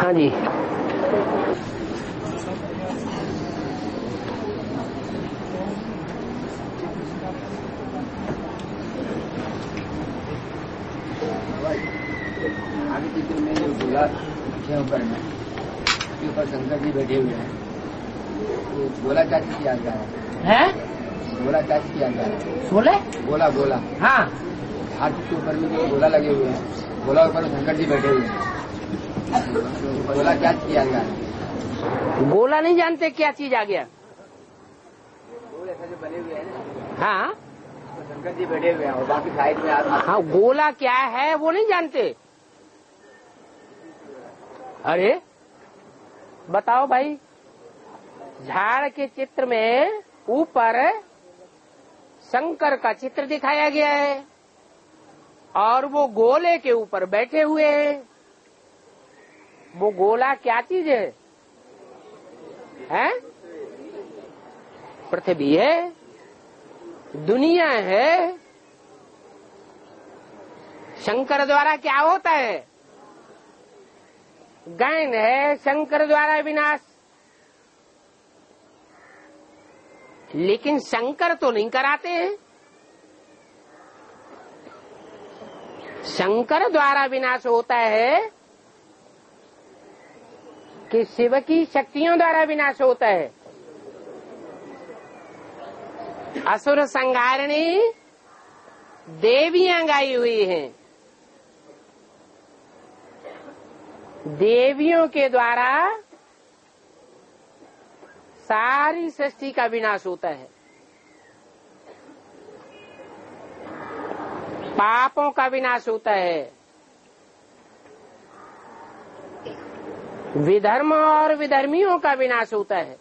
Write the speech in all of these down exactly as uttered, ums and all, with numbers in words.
हाँ जी। आगे चित्र में जो गोला के ऊपर में के ऊपर शंकर जी बैठे हुए हैं, वो गोला क्या चीज किया गया है? गोला क्या चीज किया गया है? बोले गोला गोला हाँ, हाथ के ऊपर में जो गोला लगे हुए हैं, गोला ऊपर शंकर जी बैठे हुए हैं, गोला क्या चीज किया गया है? गोला नहीं जानते क्या चीज आ गया? गोल ऐसा जो बने हुए हैं ना, हाँ तो शंकर जी बैठे हुए हैं और बाकी साइड में आस हाँ, गोला क्या है वो नहीं जानते? अरे बताओ भाई, झाड़ के चित्र में ऊपर शंकर का चित्र दिखाया गया है और वो गोले के ऊपर बैठे हुए हैं। वो गोला क्या चीज है? हैं? पृथ्वी है, दुनिया है। शंकर द्वारा क्या होता है? गायन है, शंकर द्वारा विनाश। लेकिन शंकर तो नहीं कराते हैं। शंकर द्वारा विनाश होता है कि शिव की शक्तियों द्वारा विनाश होता है। असुर संहारिणी देवियां गाई हुई हैं। देवियों के द्वारा सारी सृष्टि का विनाश होता है। पापों का विनाश होता है। विधर्म और विधर्मियों का विनाश होता है।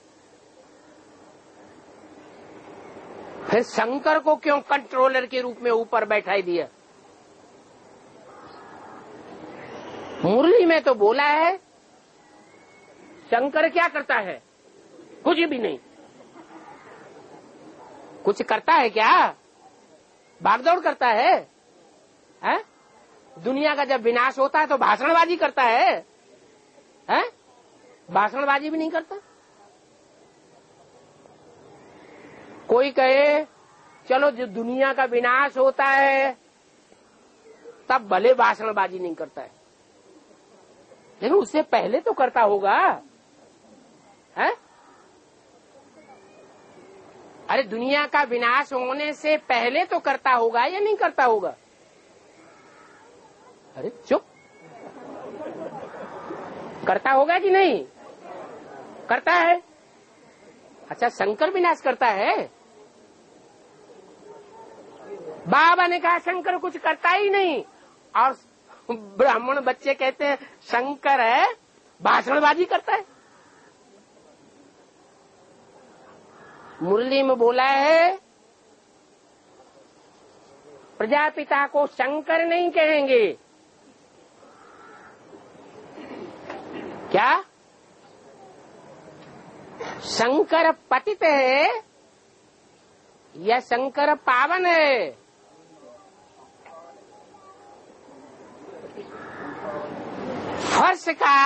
फिर शंकर को क्यों कंट्रोलर के रूप में ऊपर बैठाई दिया? मुरली में तो बोला है शंकर क्या करता है? कुछ भी नहीं। कुछ करता है क्या? भागदौड़ करता है, है? दुनिया का जब विनाश होता है तो भाषणबाजी करता है, है? भाषणबाजी भी नहीं करता। कोई कहे चलो जो दुनिया का विनाश होता है तब भले भाषणबाजी नहीं करता है, लेकिन उससे पहले तो करता होगा, है? अरे दुनिया का विनाश होने से पहले तो करता होगा या नहीं करता होगा? अरे चुप, करता होगा कि नहीं? करता है। अच्छा, शंकर विनाश करता है? बाबा ने कहा शंकर कुछ करता ही नहीं, और ब्राह्मण बच्चे कहते हैं शंकर है, भाषणबाजी करता है। मुरली में बोला है प्रजापिता को शंकर नहीं कहेंगे। क्या? शंकर पतित है या शंकर पावन है? फर्श का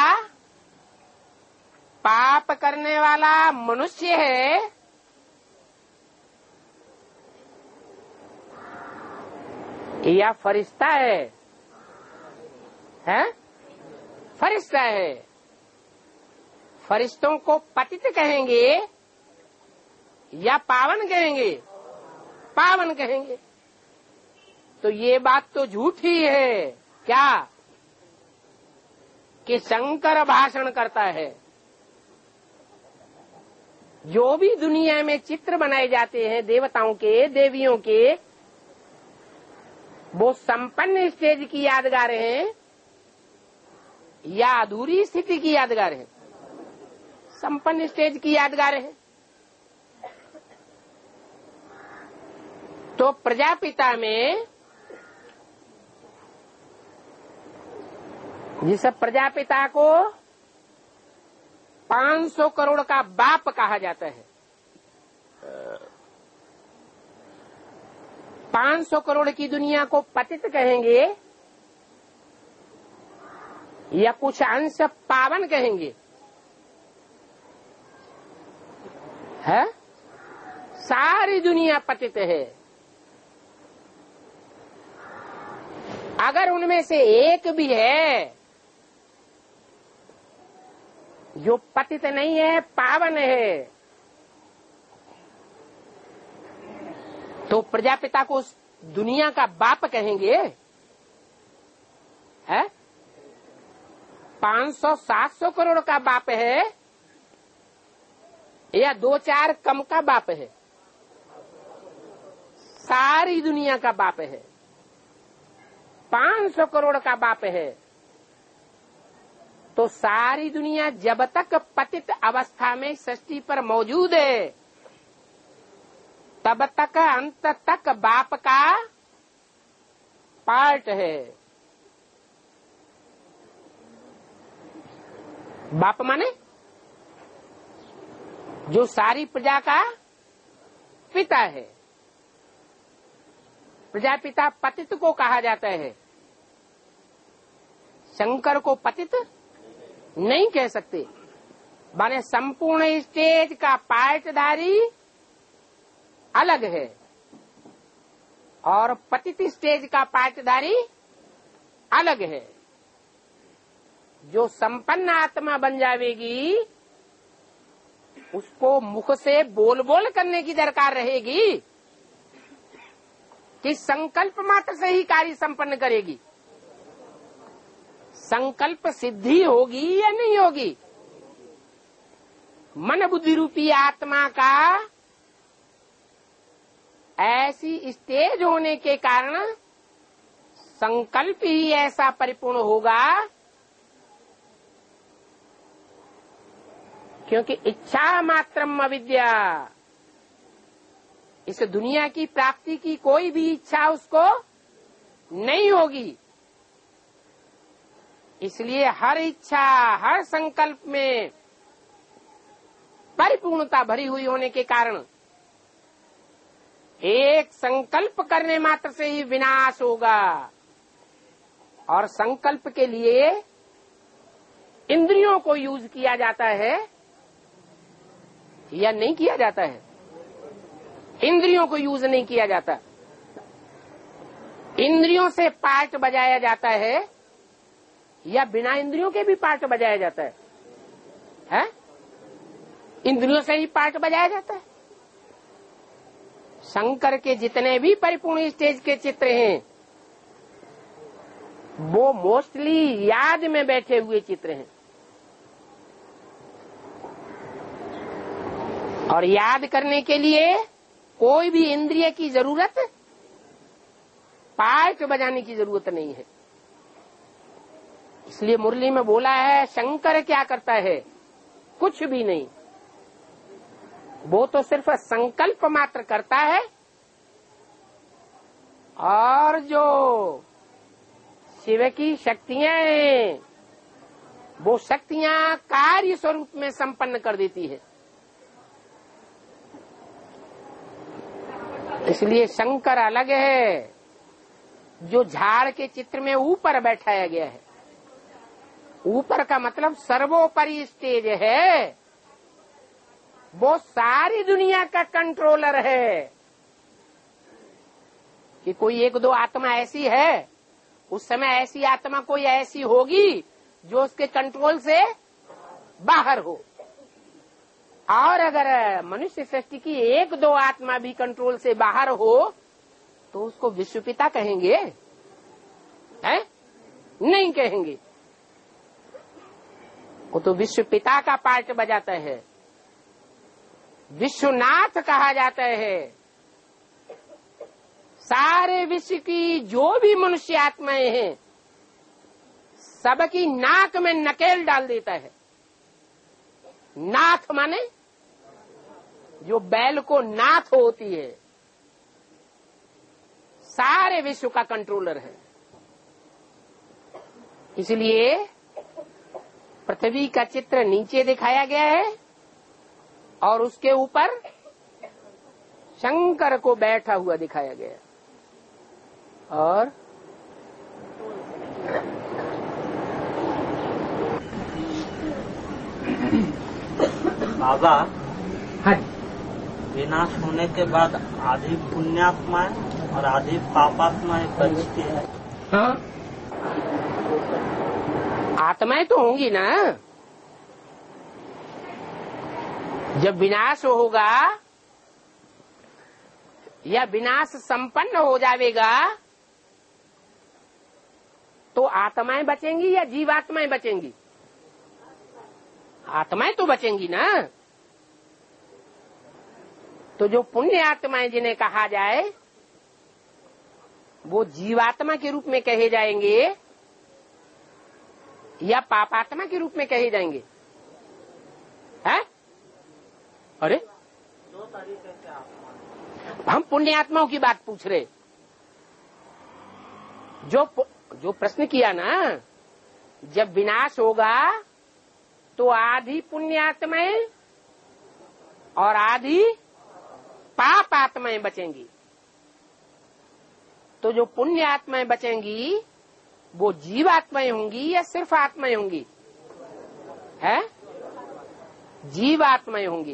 पाप करने वाला मनुष्य है या फरिश्ता है? हैं? फरिश्ता है। फरिश्तों को पतित कहेंगे या पावन कहेंगे? पावन कहेंगे। तो ये बात तो झूठी है क्या कि शंकर भाषण करता है? जो भी दुनिया में चित्र बनाए जाते हैं देवताओं के, देवियों के, वो संपन्न स्टेज की यादगार हैं या अधूरी स्थिति की यादगार है? संपन्न स्टेज की यादगार है। तो प्रजापिता में जिस प्रजापिता को पाँच सौ करोड़ का बाप कहा जाता है, पाँच सौ करोड़ की दुनिया को पतित कहेंगे या कुछ अंश पावन कहेंगे, है? सारी दुनिया पतित है। अगर उनमें से एक भी है जो पतित नहीं है, पावन है, तो प्रजापिता को उस दुनिया का बाप कहेंगे, है? पांच सौ सात सौ करोड़ का बाप है या दो चार कम का बाप है? सारी दुनिया का बाप है, पांच सौ करोड़ का बाप है। तो सारी दुनिया जब तक पतित अवस्था में सृष्टि पर मौजूद है, तब तक अंत तक बाप का पार्ट है। बाप माने जो सारी प्रजा का पिता है। प्रजापिता पतित को कहा जाता है, शंकर को पतित नहीं कह सकते। माने संपूर्ण स्टेज का पार्टधारी अलग है और पतित स्टेज का पार्टधारी अलग है। जो संपन्न आत्मा बन जावेगी उसको मुख से बोल बोल करने की दरकार रहेगी कि संकल्प मात्र से ही कार्य संपन्न करेगी। संकल्प सिद्धि होगी या नहीं होगी? मन बुद्धि रूपी आत्मा का ऐसी स्टेज होने के कारण संकल्प ही ऐसा परिपूर्ण होगा, क्योंकि इच्छा मात्रम अविद्या, इस दुनिया की प्राप्ति की कोई भी इच्छा उसको नहीं होगी। इसलिए हर इच्छा, हर संकल्प में परिपूर्णता भरी हुई होने के कारण एक संकल्प करने मात्र से ही विनाश होगा। और संकल्प के लिए इंद्रियों को यूज किया जाता है या नहीं किया जाता है? इंद्रियों को यूज नहीं किया जाता। इंद्रियों से पार्ट बजाया जाता है या बिना इंद्रियों के भी पार्ट बजाया जाता है? है? इंद्रियों से ही पार्ट बजाया जाता है। शंकर के जितने भी परिपूर्ण स्टेज के चित्र हैं वो मोस्टली याद में बैठे हुए चित्र हैं। और याद करने के लिए कोई भी इंद्रिय की जरूरत, पार्ट बजाने की जरूरत नहीं है। इसलिए मुरली में बोला है शंकर क्या करता है? कुछ भी नहीं, वो तो सिर्फ संकल्प मात्र करता है और जो शिव की शक्तियां हैं वो शक्तियां कार्य स्वरूप में संपन्न कर देती है। इसलिए शंकर अलग है, जो झाड़ के चित्र में ऊपर बैठाया गया है। ऊपर का मतलब सर्वोपरि स्टेज है, वो सारी दुनिया का कंट्रोलर है। कि कोई एक दो आत्मा ऐसी है, उस समय ऐसी आत्मा कोई ऐसी होगी जो उसके कंट्रोल से बाहर हो। और अगर मनुष्य सृष्टि की एक दो आत्मा भी कंट्रोल से बाहर हो तो उसको विश्वपिता कहेंगे? हैं? नहीं कहेंगे। वो तो विश्वपिता का पार्ट बजाता है, विश्वनाथ कहा जाता है। सारे विश्व की जो भी मनुष्य आत्माएं हैं सबकी नाक में नकेल डाल देता है। नाथ माने जो बैल को नाथ होती है, सारे विश्व का कंट्रोलर है। इसलिए पृथ्वी का चित्र नीचे दिखाया गया है और उसके ऊपर शंकर को बैठा हुआ दिखाया गया। और बाबा, हाँ, विनाश होने के बाद आधी पुण्यात्माएं और आधी पापात्माएं बचती है। हाँ, आत्माएं तो होंगी ना। जब विनाश होगा या विनाश संपन्न हो जाएगा तो आत्माएं बचेंगी या जीवात्माएं बचेंगी? आत्माएं तो बचेंगी ना। तो जो पुण्य आत्माएं जिन्हें कहा जाए वो जीवात्मा के रूप में कहे जाएंगे या पापात्मा के रूप में कहे जाएंगे? हैं? अरे दो तरीके से आत्मा। हम पुण्य आत्माओं की बात पूछ रहे। जो जो प्रश्न किया ना, जब विनाश होगा तो आधी पुण्य आत्माएं और आधी पाप आत्माएं बचेंगी। तो जो पुण्य आत्माएं बचेंगी वो जीवात्माएं होंगी या सिर्फ आत्माएं होंगी? है जीवात्माएं होंगी।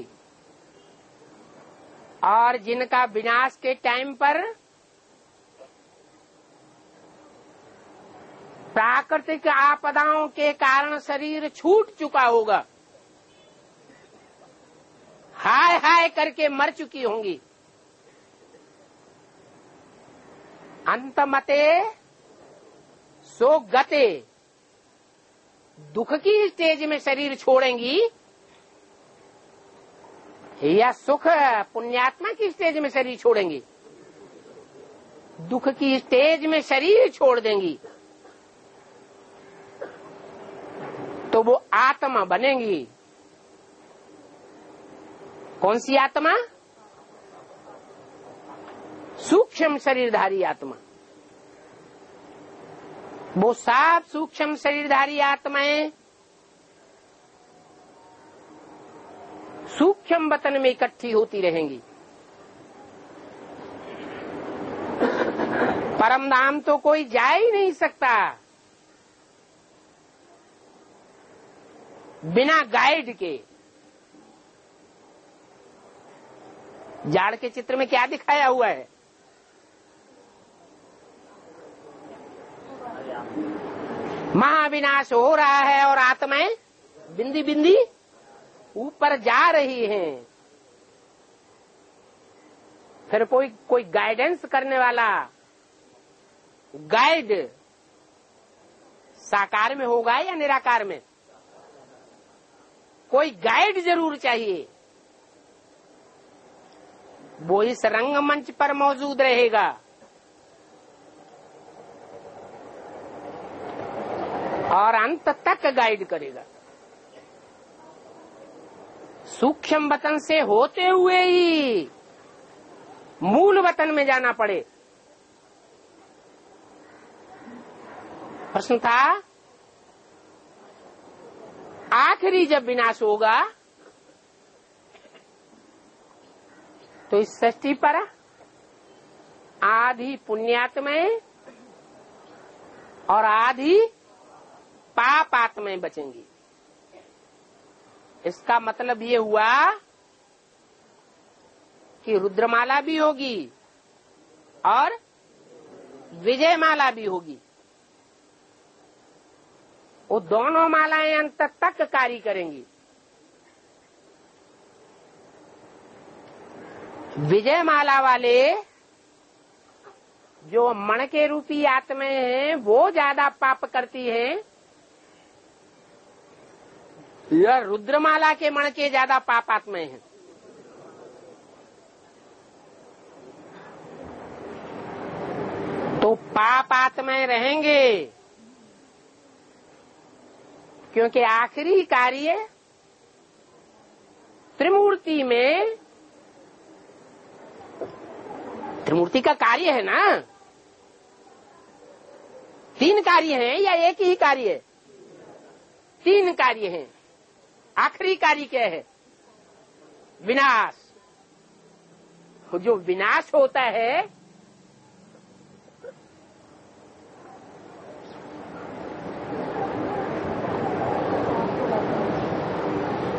और जिनका विनाश के टाइम पर प्राकृतिक आपदाओं के कारण शरीर छूट चुका होगा, हाय हाय करके मर चुकी होंगी, अंतमते सो गते, दुख की स्टेज में शरीर छोड़ेंगी या सुख पुण्यात्मा की स्टेज में शरीर छोड़ेंगी? दुख की स्टेज में शरीर छोड़ देंगी तो वो आत्मा बनेंगी। कौन सी आत्मा? सूक्ष्म शरीरधारी आत्मा। वो सात सूक्ष्म शरीरधारी आत्माएं सूक्ष्म वतन में इकट्ठी होती रहेंगी। परम धाम तो कोई जा ही नहीं सकता बिना गाइड के। जाड़ के चित्र में क्या दिखाया हुआ है? महाविनाश हो रहा है और आत्माएं बिंदी बिंदी ऊपर जा रही हैं। फिर कोई कोई गाइडेंस करने वाला गाइड साकार में होगा या निराकार में? कोई गाइड जरूर चाहिए। वो इस रंगमंच पर मौजूद रहेगा और अंत तक गाइड करेगा। सूक्ष्म वतन से होते हुए ही मूल वतन में जाना पड़े। प्रश्न था, आखिरी जब विनाश होगा तो इस सृष्टि पर आधी पुण्यात्माएं और आधी पाप आत्माएं बचेंगी। इसका मतलब ये हुआ कि रुद्रमाला भी होगी और विजयमाला भी होगी। वो दोनों मालाएं अंत तक कार्य करेंगी। विजयमाला वाले जो मन के रूपी आत्माएं हैं वो ज्यादा पाप करती हैं या रुद्रमाला के मन के ज्यादा पाप आत्माएं हैं? तो पाप आत्माएं रहेंगे क्योंकि आखिरी कार्य त्रिमूर्ति में, त्रिमूर्ति का कार्य है ना। तीन कार्य हैं या एक ही कार्य है? तीन कार्य हैं। आखिरी कार्य क्या है? विनाश। जो विनाश होता है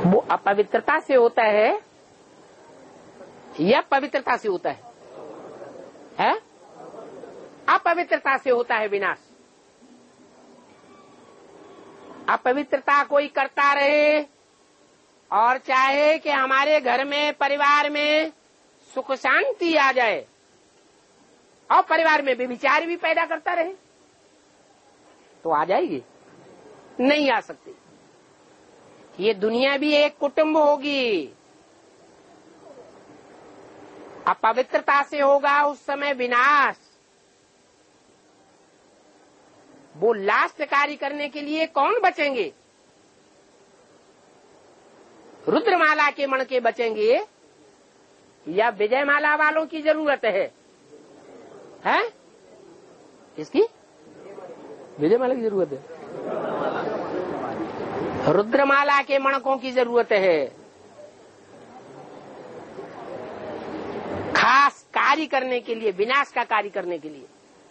वो अपवित्रता से होता है या पवित्रता से होता है? है? अपवित्रता से होता है विनाश। अपवित्रता कोई करता रहे और चाहे कि हमारे घर में, परिवार में सुख शांति आ जाए और परिवार में व्यभिचार भी पैदा करता रहे, तो आ जाएगी? नहीं आ सकती। ये दुनिया भी एक कुटुंब होगी। अपवित्रता से होगा उस समय विनाश। वो लास्ट कार्य करने के लिए कौन बचेंगे? रुद्रमाला के मण के बचेंगे या विजयमाला वालों की जरूरत है? हैं? किसकी? विजयमाला की जरूरत है। रुद्रमाला के मणकों की जरूरत है। खास कार्य करने के लिए, विनाश का कार्य करने के लिए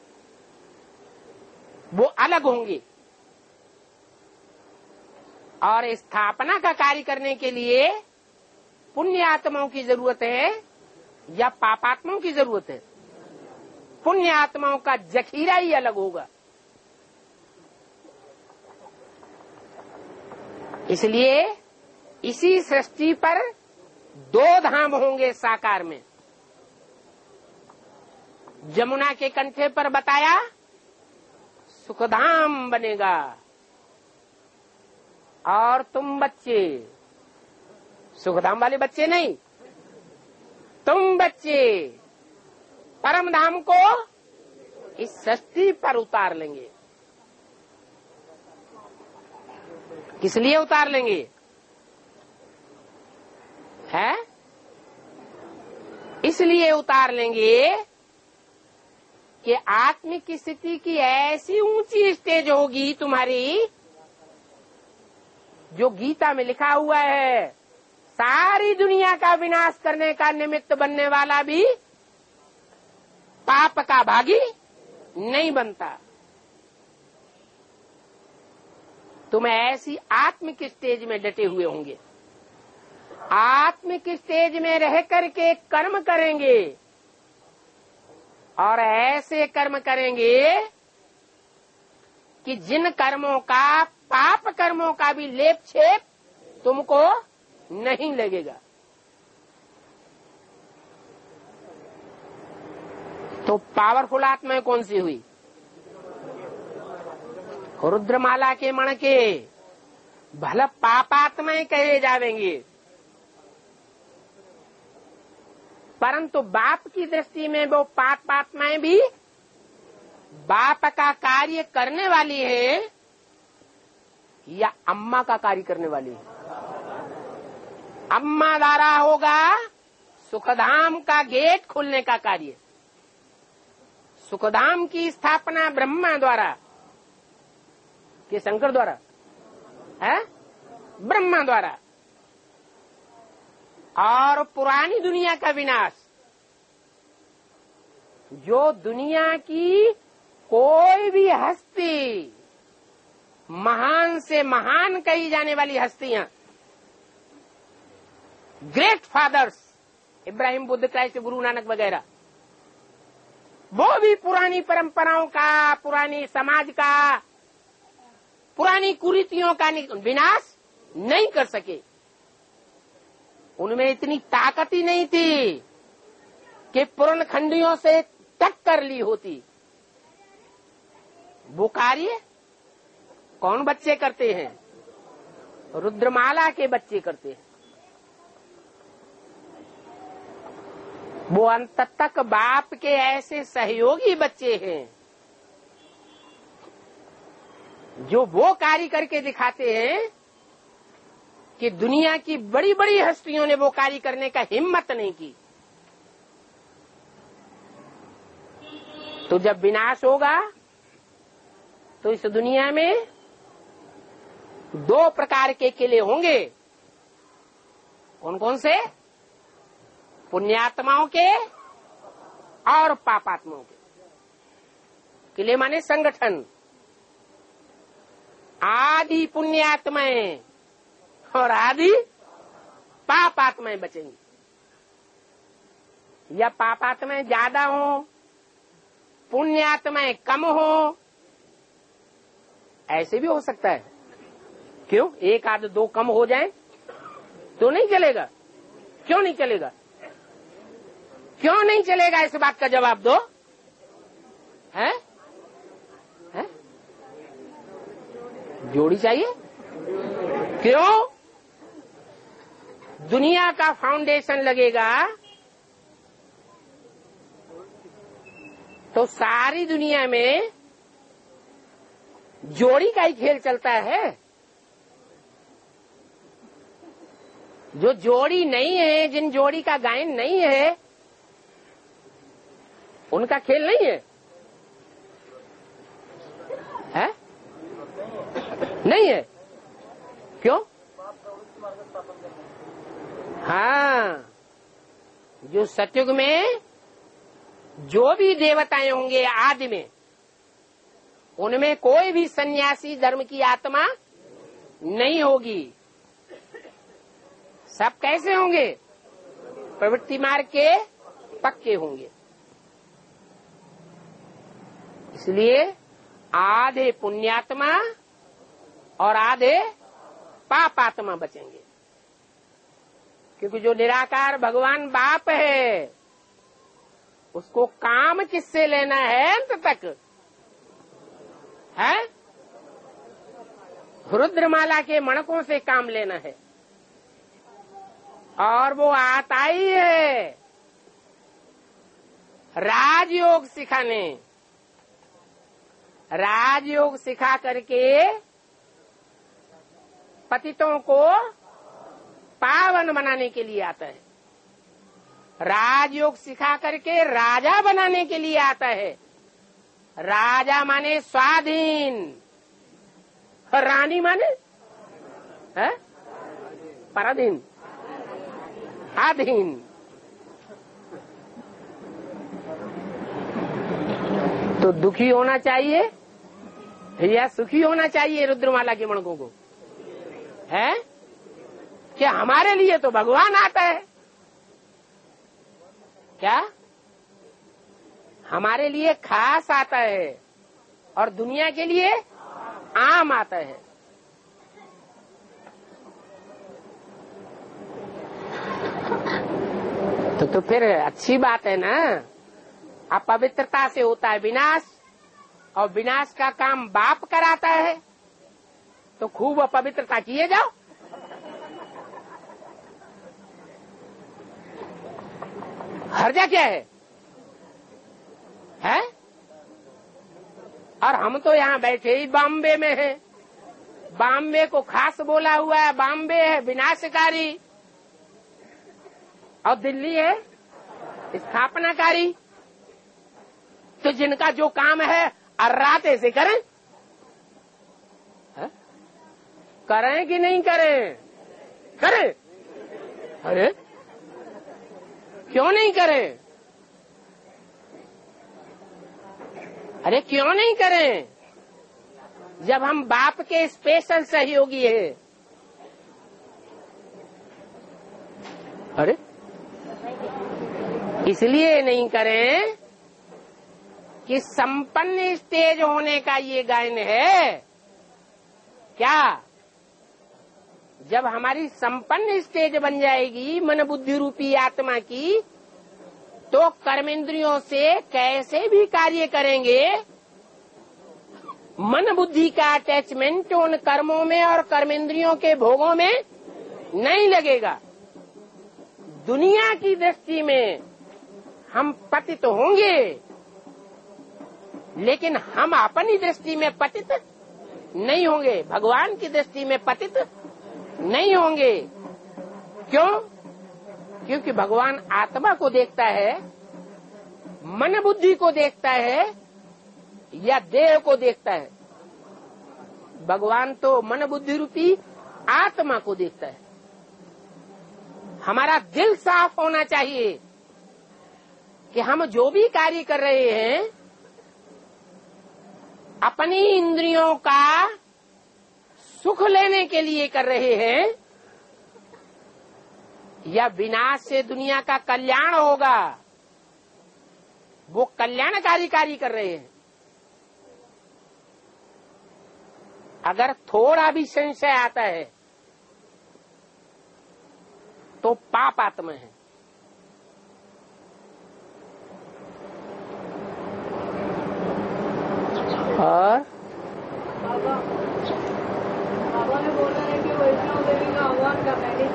वो अलग होंगे, और स्थापना का कार्य करने के लिए पुण्य आत्माओं की जरूरत है या पापात्माओं की जरूरत है? पुण्य आत्माओं का जखीरा ही अलग होगा। इसलिए इसी सृष्टि पर दो धाम होंगे साकार में। जमुना के कंठे पर बताया सुखधाम बनेगा, और तुम बच्चे, सुखधाम वाले बच्चे नहीं, तुम बच्चे परम धाम को इस सृष्टि पर उतार लेंगे। किस लिए उतार लेंगे? है? इसलिए उतार लेंगे कि आत्मिक स्थिति की ऐसी ऊंची स्टेज होगी तुम्हारी, जो गीता में लिखा हुआ है, सारी दुनिया का विनाश करने का निमित्त बनने वाला भी पाप का भागी नहीं बनता। तुम ऐसी आत्मिक स्टेज में डटे हुए होंगे, आत्मिक स्टेज में रह करके कर्म करेंगे, और ऐसे कर्म करेंगे कि जिन कर्मों का, पाप कर्मों का भी लेप छेप तुमको नहीं लगेगा। तो पावरफुल आत्माएं कौन सी हुई? रुद्रमाला के मण के भला पापात्माएं कहे जावेंगे, परंतु बाप की दृष्टि में वो पापात्माएं भी बाप का कार्य करने वाली है या अम्मा का कार्य करने वाली है? अम्मा द्वारा होगा सुखधाम का गेट खुलने का कार्य। सुखधाम की स्थापना ब्रह्मा द्वारा कि शंकर द्वारा है? ब्रह्मा द्वारा। और पुरानी दुनिया का विनाश, जो दुनिया की कोई भी हस्ती, महान से महान कही जाने वाली हस्तियां, great fathers, Ibrahim, Buddha, Christ, Guru Nanak वगैरह, वो भी पुरानी परंपराओं का, पुरानी समाज का, पुरानी कुरीतियों का विनाश नहीं कर सके। उनमें इतनी ताकत ही नहीं थी कि पूर्ण खंडियों से टक्कर ली होती। वो कार्य कौन बच्चे करते हैं? रुद्रमाला के बच्चे करते हैं। वो अंत तक बाप के ऐसे सहयोगी बच्चे हैं जो वो कार्य करके दिखाते हैं कि दुनिया की बड़ी बड़ी हस्तियों ने वो कार्य करने का हिम्मत नहीं की। तो जब विनाश होगा तो इस दुनिया में दो प्रकार के किले होंगे। कौन कौन से? पुण्यात्माओं के और पापात्माओं के। किले माने संगठन। आदि पुण्यात्माएं और आदि पाप आत्माएं बचेंगी। या पाप आत्माएं ज्यादा हो, पुण्य आत्माएं कम हो, ऐसे भी हो सकता है। क्यों? एक आध दो कम हो जाए तो नहीं चलेगा? क्यों नहीं चलेगा? क्यों नहीं चलेगा? इस बात का जवाब दो। है? है? जोड़ी चाहिए। क्यों? दुनिया का फाउंडेशन लगेगा तो सारी दुनिया में जोड़ी का ही खेल चलता है। जो जोड़ी नहीं है, जिन जोड़ी का गायन नहीं है, उनका खेल नहीं है, है? नहीं है। क्यों? हाँ, जो सतयुग में जो भी देवताएं होंगे आदि में, उनमें कोई भी सन्यासी धर्म की आत्मा नहीं होगी। सब कैसे होंगे? प्रवृत्ति मार्ग के पक्के होंगे। इसलिए आधे पुण्यात्मा और आधे पापात्मा बचेंगे। क्योंकि जो निराकार भगवान बाप है, उसको काम किससे लेना है? अंत तक है रुद्रमाला के मणकों से काम लेना है। और वो आता ही है राजयोग सिखाने। राजयोग सिखा करके पतितों को पावन बनाने के लिए आता है। राजयोग सिखा करके राजा बनाने के लिए आता है। राजा माने स्वाधीन, रानी माने है पराधीन, आधीन। तो दुखी होना चाहिए या सुखी होना चाहिए रुद्रमाला के मणकों को? है क्या? हमारे लिए तो भगवान आता है। क्या? हमारे लिए खास आता है और दुनिया के लिए आम आता है। तो तो फिर अच्छी बात है ना। अपवित्रता से होता है विनाश, और विनाश का काम बाप कराता है, तो खूब अपवित्रता किए जाओ। हर्जा क्या है? है? और हम तो यहाँ बैठे ही बॉम्बे में है। बॉम्बे को खास बोला हुआ है, बॉम्बे है विनाशकारी और दिल्ली है स्थापनाकारी। तो जिनका जो काम है अर्राते से करें। है? करें कि नहीं करें? करें। अरे क्यों नहीं करें? अरे क्यों नहीं करें? जब हम बाप के स्पेशल सहयोगी है। अरे इसलिए नहीं करें कि संपन्न स्टेज होने का ये गायन है। क्या? जब हमारी संपन्न स्टेज बन जाएगी मन बुद्धि रूपी आत्मा की, तो कर्मेंद्रियों से कैसे भी कार्य करेंगे, मन बुद्धि का अटैचमेंट उन कर्मों में और कर्मेंद्रियों के भोगों में नहीं लगेगा। दुनिया की दृष्टि में हम पतित होंगे, लेकिन हम अपनी दृष्टि में पतित नहीं होंगे, भगवान की दृष्टि में पतित नहीं होंगे। क्यों? क्योंकि भगवान आत्मा को देखता है, मन बुद्धि को देखता है या देह को देखता है? भगवान तो मन बुद्धि रूपी आत्मा को देखता है। हमारा दिल साफ होना चाहिए कि हम जो भी कार्य कर रहे हैं अपनी इंद्रियों का सुख लेने के लिए कर रहे हैं या विनाश से दुनिया का कल्याण होगा, वो कल्याणकारी कार्य कर रहे हैं। अगर थोड़ा भी संशय आता है तो पाप आत्मा है। और बाबा ने बोला है कि वैष्णव देवी का आह्वान करना है।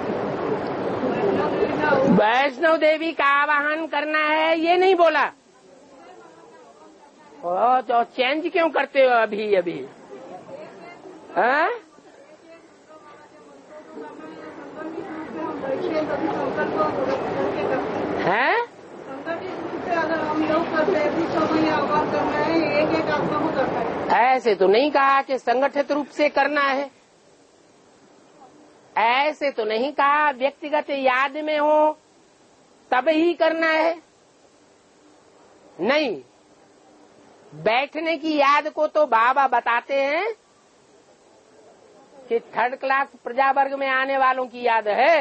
वैष्णव देवी का आवाहन करना है ये नहीं बोला। और तो चेंज क्यों करते हो अभी अभी? हाँ? हैं? अगर हम लोग करते हैं तो समय आह्वान करना है, एक एक आत्मा को करना है। ऐसे तो नहीं कहा कि संगठित रूप से करना है, ऐसे तो नहीं कहा व्यक्तिगत याद में हो तब ही करना है। नहीं, बैठने की याद को तो बाबा बताते हैं कि थर्ड क्लास प्रजा वर्ग में आने वालों की याद है।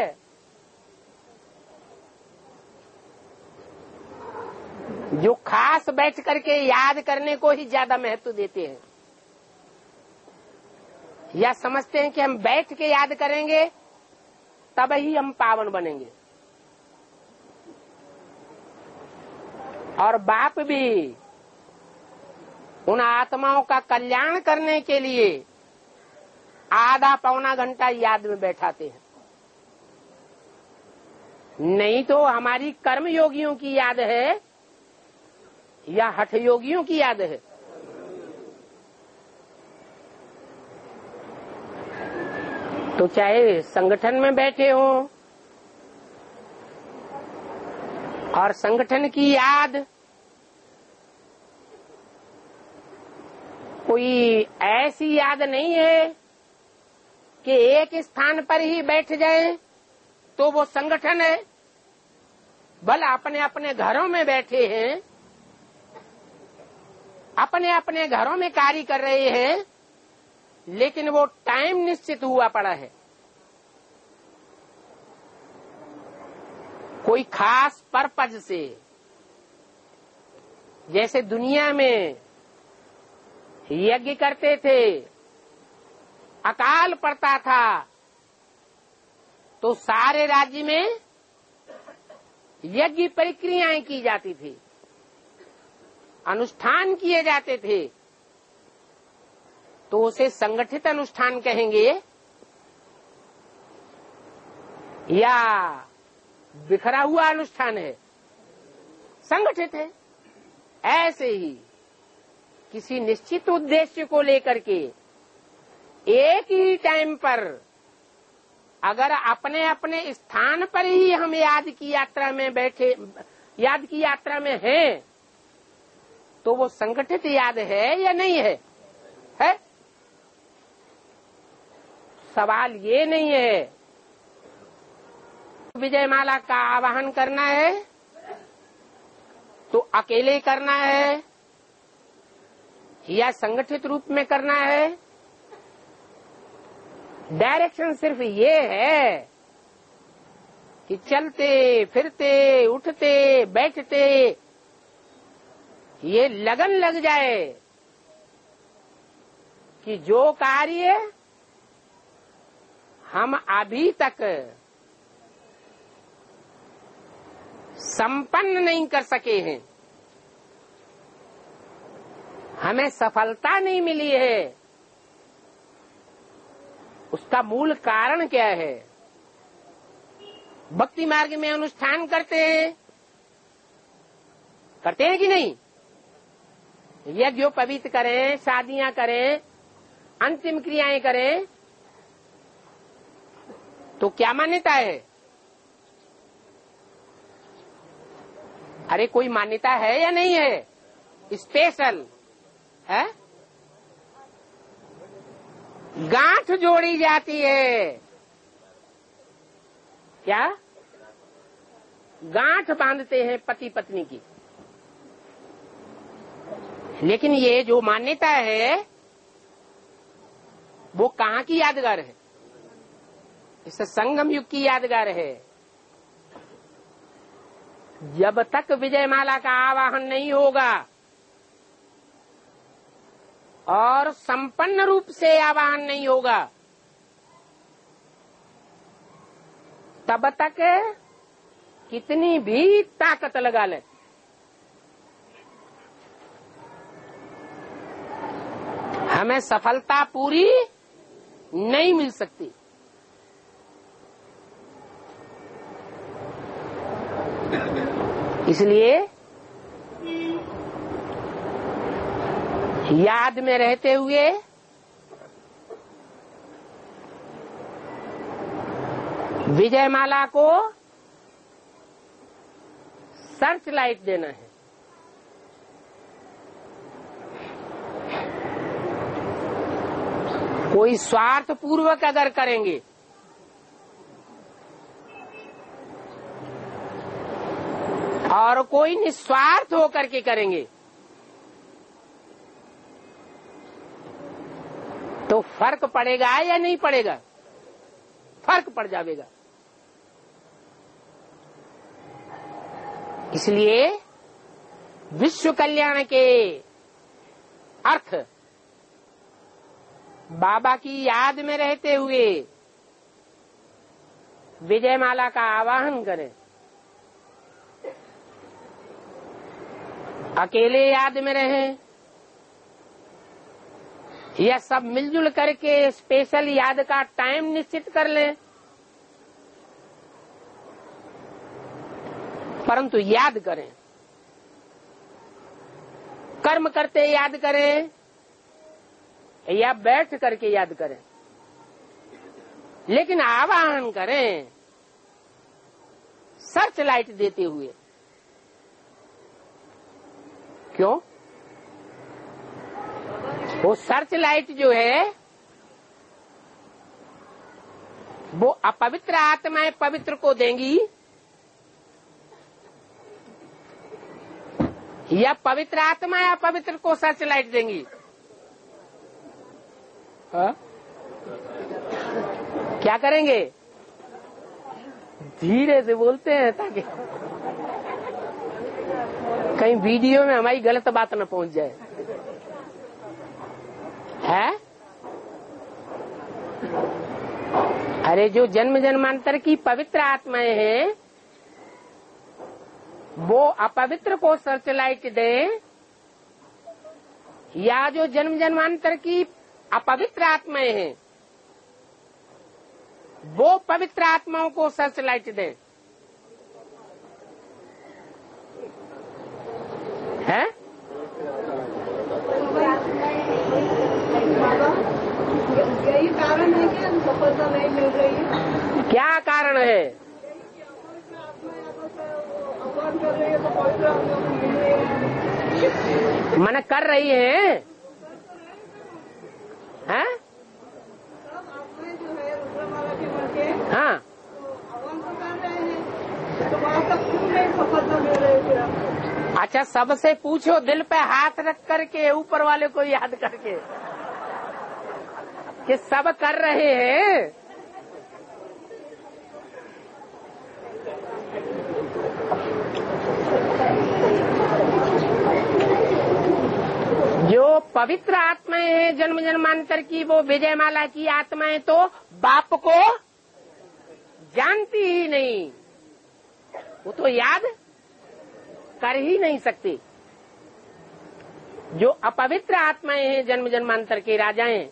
जो खास बैठ करके याद करने को ही ज्यादा महत्व देते हैं, या समझते हैं कि हम बैठ के याद करेंगे तब ही हम पावन बनेंगे। और बाप भी उन आत्माओं का कल्याण करने के लिए आधा पौना घंटा याद में बैठाते हैं। नहीं तो हमारी कर्म योगियों की याद है या हठ योगियों की याद है? तो चाहे संगठन में बैठे हो और संगठन की याद कोई ऐसी याद नहीं है कि एक स्थान पर ही बैठ जाए तो वो संगठन है। भले अपने अपने घरों में बैठे हैं, अपने अपने घरों में कार्य कर रहे हैं, लेकिन वो टाइम निश्चित हुआ पड़ा है। कोई खास पर्पज से, जैसे दुनिया में यज्ञ करते थे, अकाल पड़ता था तो सारे राज्य में यज्ञ प्रक्रियाएं की जाती थी, अनुष्ठान किए जाते थे, तो उसे संगठित अनुष्ठान कहेंगे या बिखरा हुआ अनुष्ठान है? संगठित है। ऐसे ही किसी निश्चित उद्देश्य को लेकर के एक ही टाइम पर अगर अपने अपने स्थान पर ही हम याद की यात्रा में बैठे, याद की यात्रा में हैं, तो वो संगठित याद है या नहीं है? है? सवाल ये नहीं है विजयमाला का आवाहन करना है तो अकेले करना है या संगठित रूप में करना है। डायरेक्शन सिर्फ ये है कि चलते फिरते उठते बैठते ये लगन लग जाए कि जो कार्य हम अभी तक संपन्न नहीं कर सके हैं, हमें सफलता नहीं मिली है, उसका मूल कारण क्या है? भक्ति मार्ग में अनुष्ठान करते हैं, करते हैं कि नहीं? यज्ञ पवित्र करें, शादियां करें, अंतिम क्रियाएं करें, तो क्या मान्यता है? अरे कोई मान्यता है या नहीं है? स्पेशल है? गांठ जोड़ी जाती है। क्या? गांठ बांधते हैं पति पत्नी की। लेकिन ये जो मान्यता है वो कहाँ की यादगार है? इस संगम युग की यादगार है। जब तक विजयमाला का आवाहन नहीं होगा और संपन्न रूप से आवाहन नहीं होगा, तब तक कितनी भी ताकत लगा ले, हमें सफलता पूरी नहीं मिल सकती। इसलिए याद में रहते हुए विजयमाला को सर्च लाइट देना है। कोई स्वार्थ पूर्वक अगर करेंगे और कोई निस्वार्थ होकर के करेंगे तो फर्क पड़ेगा या नहीं पड़ेगा? फर्क पड़ जाएगा। इसलिए विश्व कल्याण के अर्थ बाबा की याद में रहते हुए विजयमाला का आवाहन करें। अकेले याद में रहें या सब मिलजुल करके स्पेशल याद का टाइम निश्चित कर लें, परंतु याद करें, कर्म करते याद करें या बैठ करके याद करें, लेकिन आवाहन करें सर्च लाइट देते हुए। क्यों? वो सर्च लाइट जो है वो अपवित्र आत्माएं पवित्र को देंगी या पवित्र आत्माएं अपवित्र को सर्च लाइट देंगी? हा? क्या करेंगे? धीरे से बोलते हैं ताकि कहीं वीडियो में हमारी गलत बात न पहुंच जाए। है? अरे जो जन्म जन्मांतर की पवित्र आत्माएं हैं वो अपवित्र को सर्च लाइट दें या जो जन्म जन्मांतर की अपवित्र आत्माएं हैं वो पवित्र आत्माओं को सर्च लाइट दें। है? यही कारण है कि सफलता नहीं मिल रही है। क्या कारण है? मन कर रही है, हैं? हाँ, अच्छा सबसे पूछो, दिल पे हाथ रख करके ऊपर वाले को याद करके कि सब कर रहे हैं। जो पवित्र आत्माएं हैं जन्म जन्मांतर की, वो विजयमाला की आत्माएं तो बाप को जानती ही नहीं, वो तो याद कर ही नहीं सकती। जो अपवित्र आत्माएं हैं जन्म जन्मांतर के राजाएं,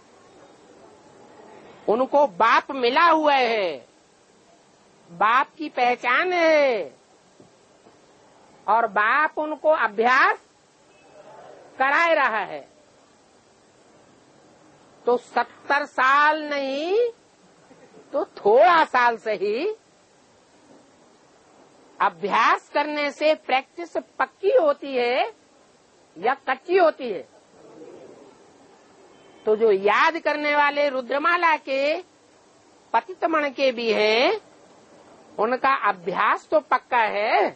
उनको बाप मिला हुआ है, बाप की पहचान है और बाप उनको अभ्यास कराए रहा है। तो सत्तर साल नहीं तो थोड़ा साल से ही अभ्यास करने से प्रैक्टिस पक्की होती है या कच्ची होती है? तो जो याद करने वाले रुद्रमाला के पतितमण के भी हैं, उनका अभ्यास तो पक्का है,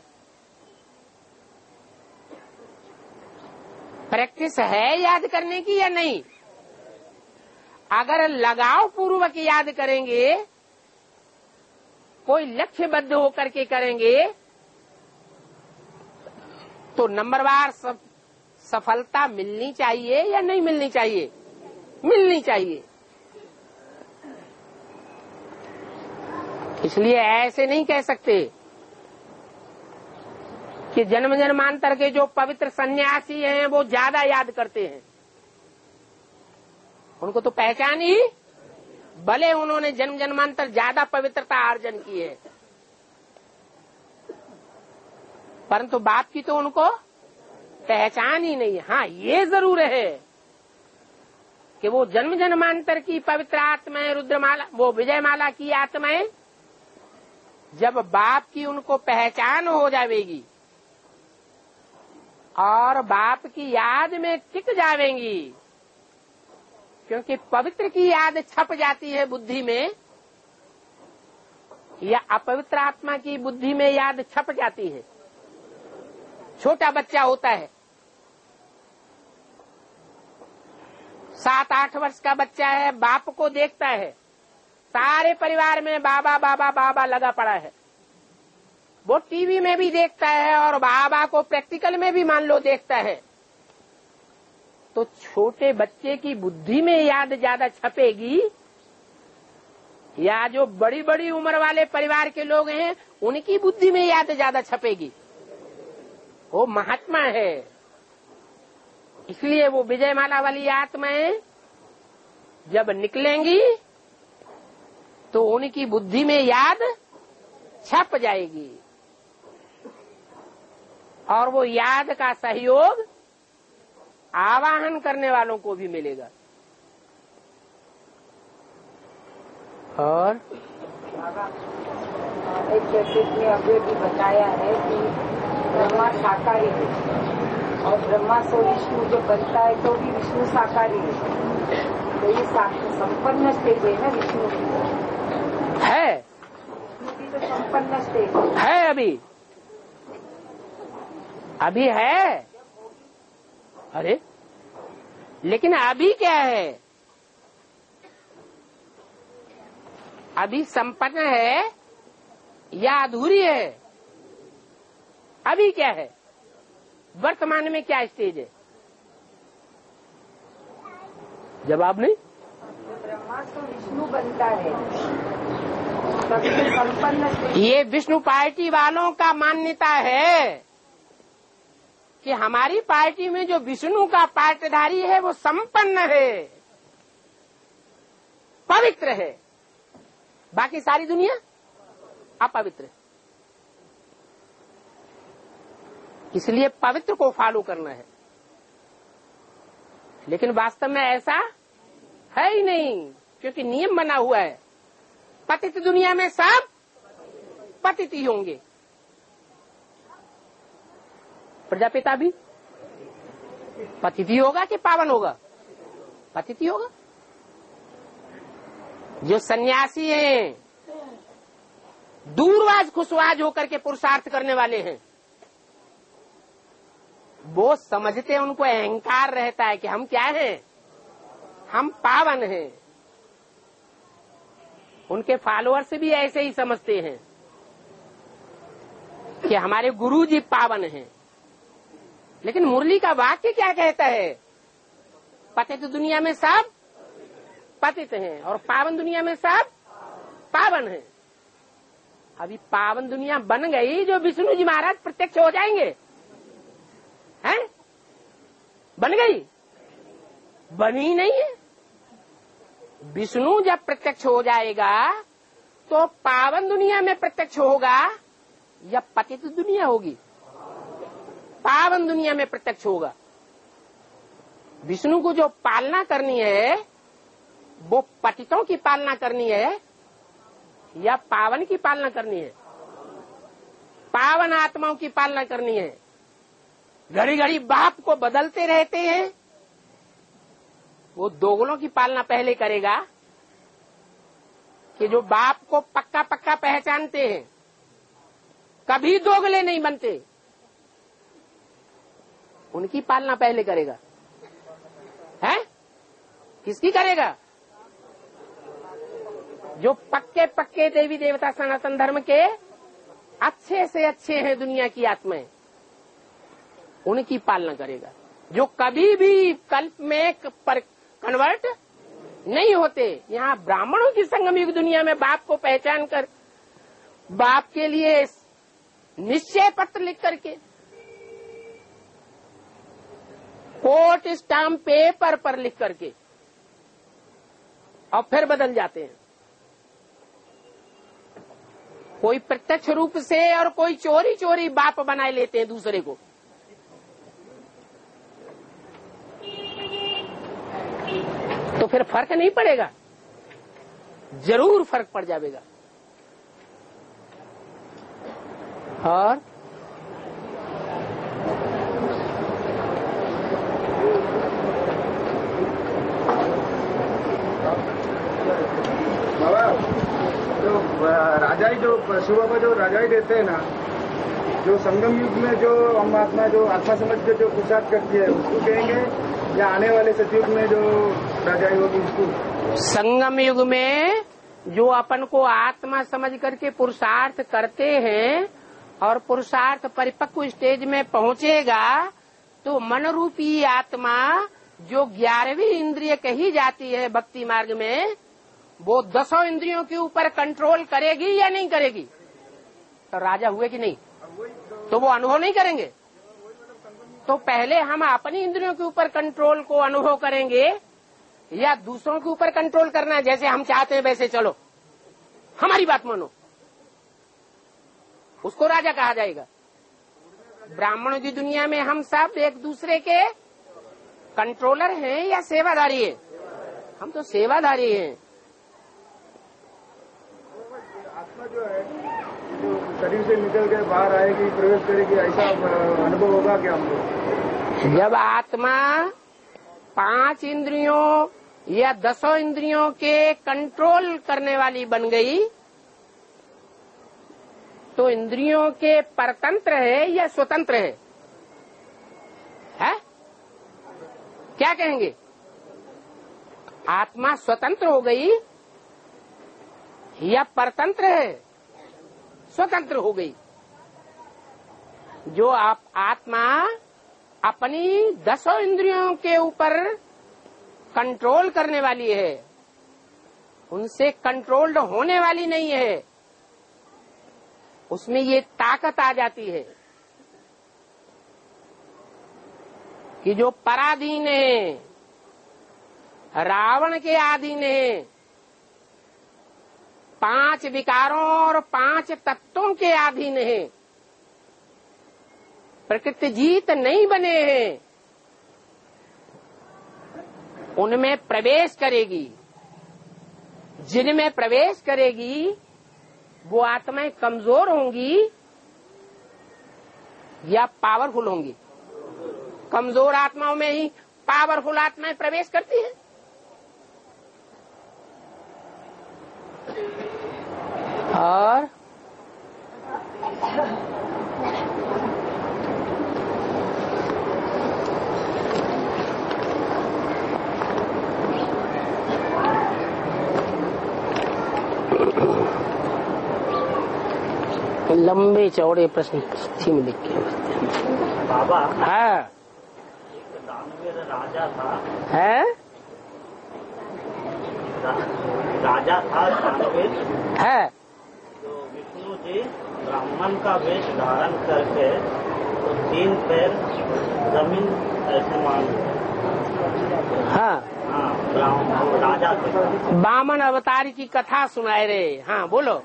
प्रैक्टिस है याद करने की या नहीं? अगर लगाव पूर्वक याद करेंगे, कोई लक्ष्यबद्ध होकर के करेंगे, तो नंबरवार सब सफलता मिलनी चाहिए या नहीं मिलनी चाहिए? मिलनी चाहिए। इसलिए ऐसे नहीं कह सकते कि जन्म जन्मांतर के जो पवित्र सन्यासी हैं वो ज्यादा याद करते हैं। उनको तो पहचान ही, भले उन्होंने जन्म जन्मांतर ज्यादा पवित्रता अर्जन की है, परंतु बाप की तो उनको पहचान ही नहीं है। हाँ, ये जरूर है कि वो जन्म जन्मांतर की पवित्र आत्माएं, रुद्रमाला, वो विजयमाला की आत्माएं, जब बाप की उनको पहचान हो जाएगी और बाप की याद में टिक जावेंगी, क्योंकि पवित्र की याद छप जाती है बुद्धि में, या अपवित्र आत्मा की बुद्धि में याद छप जाती है। छोटा बच्चा होता है, सात आठ वर्ष का बच्चा है, बाप को देखता है, सारे परिवार में बाबा बाबा बाबा लगा पड़ा है। वो टीवी में भी देखता है और बाबा को प्रैक्टिकल में भी मान लो देखता है। तो छोटे बच्चे की बुद्धि में याद ज्यादा छपेगी, या जो बड़ी बड़ी उम्र वाले परिवार के लोग हैं उनकी बुद्धि में याद ज्यादा छपेगी? वो महात्मा है। इसलिए वो विजयमाला वाली आत्माएं जब निकलेंगी तो उनकी बुद्धि में याद छप जाएगी और वो याद का सहयोग आवाहन करने वालों को भी मिलेगा। और एक जैसे कि अभी भी बताया है कि ब्रह्मा साकारी है और ब्रह्मा से विष्णु जो बनता है तो भी विष्णु साकारी है। तो ये संपन्न स्टेज है ना विष्णु की, है विष्णु की तो संपन्न स्टेज है अभी अभी है। अरे लेकिन अभी क्या है? अभी संपन्न है या अधूरी है? अभी क्या है? वर्तमान में क्या स्टेज है? जवाब नहीं। ब्रह्मा से विष्णु बनता है तभी तो संपन्न स्टेज। ये विष्णु पार्टी वालों का मान्यता है कि हमारी पार्टी में जो विष्णु का पार्टधारी है वो संपन्न है, पवित्र है, बाकी सारी दुनिया अपवित्र है। इसलिए पवित्र को फॉलो करना है। लेकिन वास्तव में ऐसा है ही नहीं, क्योंकि नियम बना हुआ है पतित दुनिया में सब पतित ही होंगे। प्रजापिता भी पतित ही होगा कि पावन होगा? पतित ही होगा। जो सन्यासी हैं, दूरवाज खुशवाज होकर के पुरुषार्थ करने वाले हैं, वो समझते हैं, उनको अहंकार रहता है कि हम क्या हैं, हम पावन हैं। उनके फॉलोअर्स भी ऐसे ही समझते हैं कि हमारे गुरु जी पावन हैं। लेकिन मुरली का वाक्य क्या कहता है? पतित दुनिया में सब पतित हैं और पावन दुनिया में सब पावन हैं। अभी पावन दुनिया बन गई जो विष्णु जी महाराज प्रत्यक्ष हो जाएंगे, हैं? बन गई? बनी नहीं है। विष्णु जब प्रत्यक्ष हो जाएगा तो पावन दुनिया में प्रत्यक्ष होगा या पतित दुनिया होगी? पावन दुनिया में प्रत्यक्ष होगा। विष्णु को जो पालना करनी है वो पतितों की पालना करनी है या पावन की पालना करनी है? पावन आत्माओं की पालना करनी है। घड़ी घड़ी बाप को बदलते रहते हैं, वो दोगलों की पालना पहले करेगा कि जो बाप को पक्का पक्का पहचानते हैं, कभी दोगले नहीं बनते, उनकी पालना पहले करेगा। है? किसकी करेगा? जो पक्के पक्के देवी देवता सनातन धर्म के अच्छे से अच्छे हैं दुनिया की आत्माएं, उनकी पालना करेगा, जो कभी भी कल्प में पर कन्वर्ट नहीं होते। यहाँ ब्राह्मणों की संगम युग दुनिया में बाप को पहचान कर, बाप के लिए निश्चय पत्र लिख करके, कोर्ट स्टाम्प पेपर पर लिख करके और फिर बदल जाते हैं। कोई प्रत्यक्ष रूप से और कोई चोरी चोरी बाप बनाए लेते हैं दूसरे को। तो फिर फर्क नहीं पड़ेगा, जरूर फर्क पड़ जाएगा। और बाबा जो राजाई जो शिव बाबा जो राजाई देते हैं ना, जो संगम युग में जो हम आत्मा जो आत्मा समझ के जो पुरुषार्थ करती है उसको कहेंगे, या आने वाले सतयुग में जो राजाई होगी उसको? संगम युग में जो अपन को आत्मा समझ करके पुरुषार्थ करते हैं और पुरुषार्थ परिपक्व स्टेज में पहुंचेगा, तो मन रूपी आत्मा जो ग्यारहवीं इंद्रिय कही जाती है भक्ति मार्ग में, वो दसों इंद्रियों के ऊपर कंट्रोल करेगी या नहीं करेगी? तो राजा हुए कि नहीं? तो वो अनुभव नहीं करेंगे। तो पहले हम अपनी इंद्रियों के ऊपर कंट्रोल को अनुभव करेंगे या दूसरों के ऊपर कंट्रोल करना है, जैसे हम चाहते हैं वैसे चलो, हमारी बात मानो, उसको राजा कहा जाएगा। ब्राह्मणों की दुनिया में हम सब एक दूसरे के कंट्रोलर हैं या सेवाधारी हैं? हम तो सेवाधारी हैं। आत्मा जो है जो शरीर से निकल के बाहर आएगी, प्रवेश करेगी, ऐसा अनुभव होगा क्या हमको? जब आत्मा पांच इंद्रियों या दसों इंद्रियों के कंट्रोल करने वाली बन गई, तो इंद्रियों के परतंत्र है या स्वतंत्र है? है? क्या कहेंगे? आत्मा स्वतंत्र हो गई या परतंत्र है? स्वतंत्र हो गई। जो आप आत्मा अपनी दसों इंद्रियों के ऊपर कंट्रोल करने वाली है, उनसे कंट्रोल्ड होने वाली नहीं है, उसमें ये ताकत आ जाती है कि जो पराधीन है, रावण के अधीन है, पांच विकारों और पांच तत्वों के अधीन है, प्रकृति जीत नहीं बने हैं, उनमें प्रवेश करेगी। जिनमें प्रवेश करेगी वो आत्माएं कमजोर होंगी या पावरफुल होंगी? कमजोर आत्माओं में ही पावरफुल आत्माएं प्रवेश करती हैं। और लंबे चौड़े प्रश्न चिट्ठी में लिख के बाबा। हाँ, एक दानवीर राजा था। है रा, राजा था दानवीर है तो विष्णु जी ब्राह्मण का वेश धारण करके तो तीन पैर जमीन ऐसे मान। हाँ हाँ, ब्राह्मण राजा थे। बामन अवतार की कथा सुनाए रे। हाँ बोलो।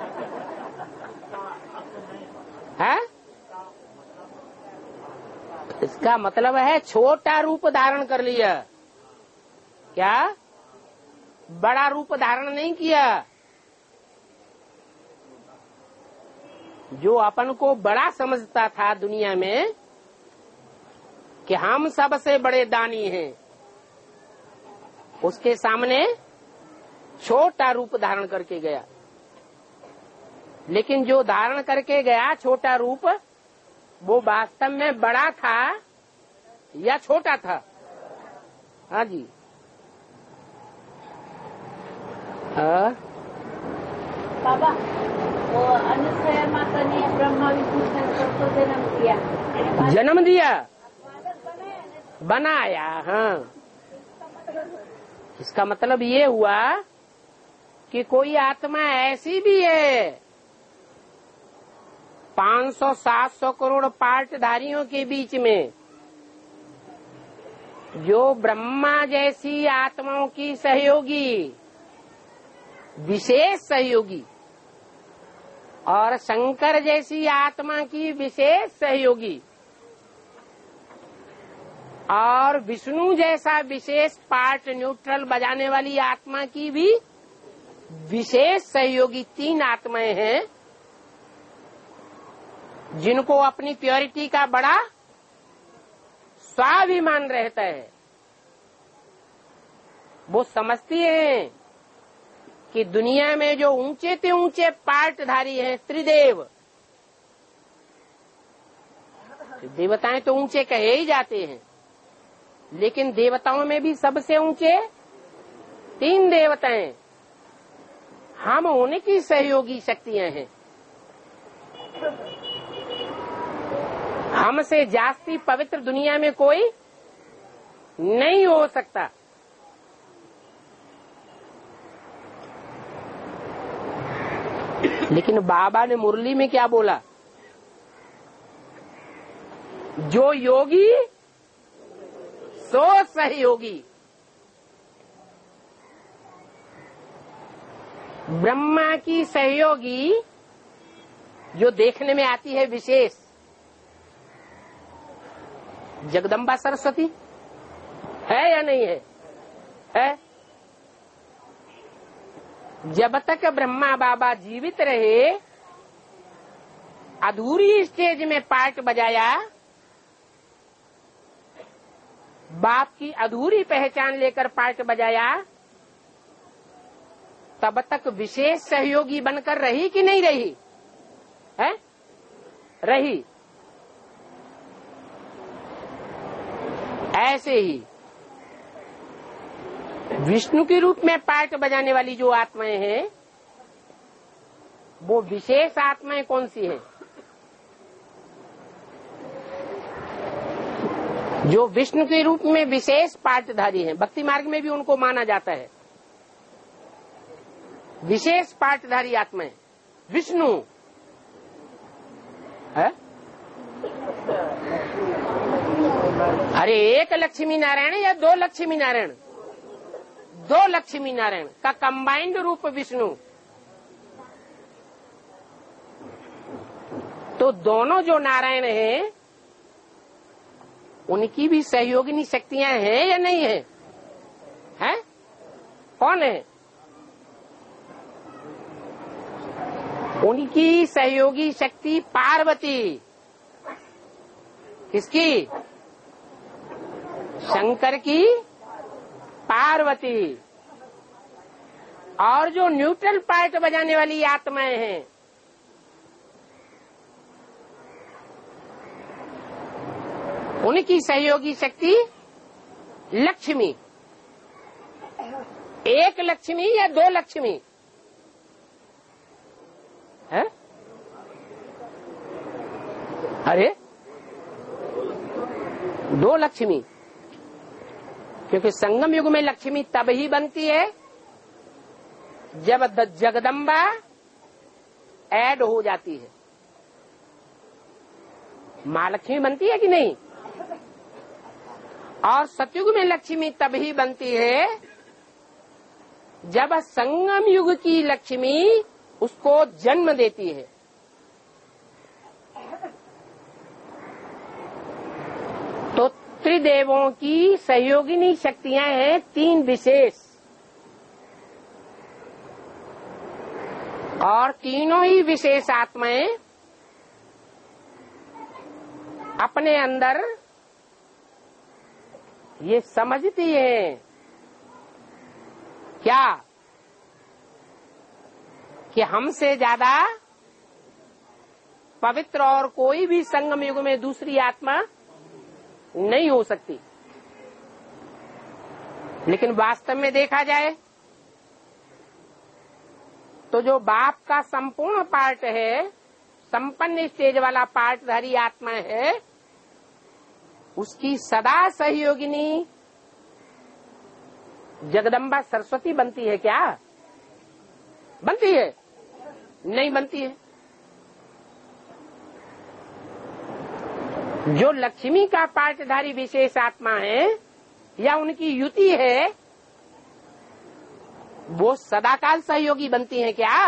है? इसका मतलब है छोटा रूप धारण कर लिया, क्या बड़ा रूप धारण नहीं किया। जो अपन को बड़ा समझता था दुनिया में कि हम सबसे बड़े दानी हैं, उसके सामने छोटा रूप धारण करके गया। लेकिन जो धारण करके गया छोटा रूप, वो वास्तव में बड़ा था या छोटा था? हाँ जी। बाबा वो अनुसया माता ने ब्रह्मा विष्णु शंकर को जन्म दिया। जन्म दिया, बनाया। हाँ, इसका मतलब ये हुआ कि कोई आत्मा ऐसी भी है पाँच सौ सात सौ करोड़ पार्टधारियों के बीच में जो ब्रह्मा जैसी आत्माओं की सहयोगी, विशेष सहयोगी, और शंकर जैसी आत्मा की विशेष सहयोगी, और विष्णु जैसा विशेष पार्ट न्यूट्रल बजाने वाली आत्मा की भी विशेष सहयोगी तीन आत्माएं हैं जिनको अपनी प्योरिटी का बड़ा स्वाभिमान रहता है। वो समझती हैं कि दुनिया में जो ऊंचे से ऊंचे पार्टधारी हैं त्रिदेव, देवताएं तो ऊंचे कहे ही जाते हैं, लेकिन देवताओं में भी सबसे ऊंचे तीन देवताएं, हम उनकी सहयोगी शक्तियां हैं। हमसे जास्ती पवित्र दुनिया में कोई नहीं हो सकता। लेकिन बाबा ने मुरली में क्या बोला? जो योगी सो सहयोगी। ब्रह्मा की सहयोगी जो देखने में आती है विशेष, जगदम्बा सरस्वती है या नहीं है? है। जब तक ब्रह्मा बाबा जीवित रहे, अधूरी स्टेज में पार्ट बजाया, बाप की अधूरी पहचान लेकर पार्ट बजाया, तब तक विशेष सहयोगी बनकर रही कि नहीं रही? है? रही। ऐसे ही विष्णु के रूप में पार्ट बजाने वाली जो आत्माएं हैं, वो विशेष आत्माएं कौन सी हैं? जो विष्णु के रूप में विशेष पार्टधारी हैं। भक्ति मार्ग में भी उनको माना जाता है विशेष पार्टधारी आत्माएं। विष्णु है। अरे एक लक्ष्मी नारायण या दो लक्ष्मी नारायण? दो लक्ष्मी नारायण का कंबाइंड रूप विष्णु। तो दोनों जो नारायण हैं उनकी भी सहयोगिनी शक्तियां हैं या नहीं है? हैं? कौन है? उनकी सहयोगी शक्ति पार्वती। किसकी? शंकर की पार्वती। और जो न्यूट्रल पार्ट बजाने वाली आत्माएं हैं, उनकी सहयोगी शक्ति लक्ष्मी। एक लक्ष्मी या दो लक्ष्मी है? अरे दो लक्ष्मी, क्योंकि संगम युग में लक्ष्मी तब ही बनती है जब जगदम्बा ऐड हो जाती है। माँ लक्ष्मी बनती है कि नहीं? और सतयुग में लक्ष्मी तब ही बनती है जब संगम युग की लक्ष्मी उसको जन्म देती है। तो त्रिदेवों की सहयोगिनी शक्तियां हैं तीन विशेष, और तीनों ही विशेष आत्माएं अपने अंदर ये समझती हैं क्या कि हमसे ज्यादा पवित्र और कोई भी संगम युग में दूसरी आत्मा नहीं हो सकती। लेकिन वास्तव में देखा जाए तो जो बाप का संपूर्ण पार्ट है, संपन्न स्टेज वाला पार्टधारी आत्मा है, उसकी सदा सहयोगिनी जगदम्बा सरस्वती बनती है क्या? बनती है? नहीं बनती है। जो लक्ष्मी का पार्टधारी विशेष आत्मा है या उनकी युति है, वो सदाकाल सहयोगी बनती है क्या?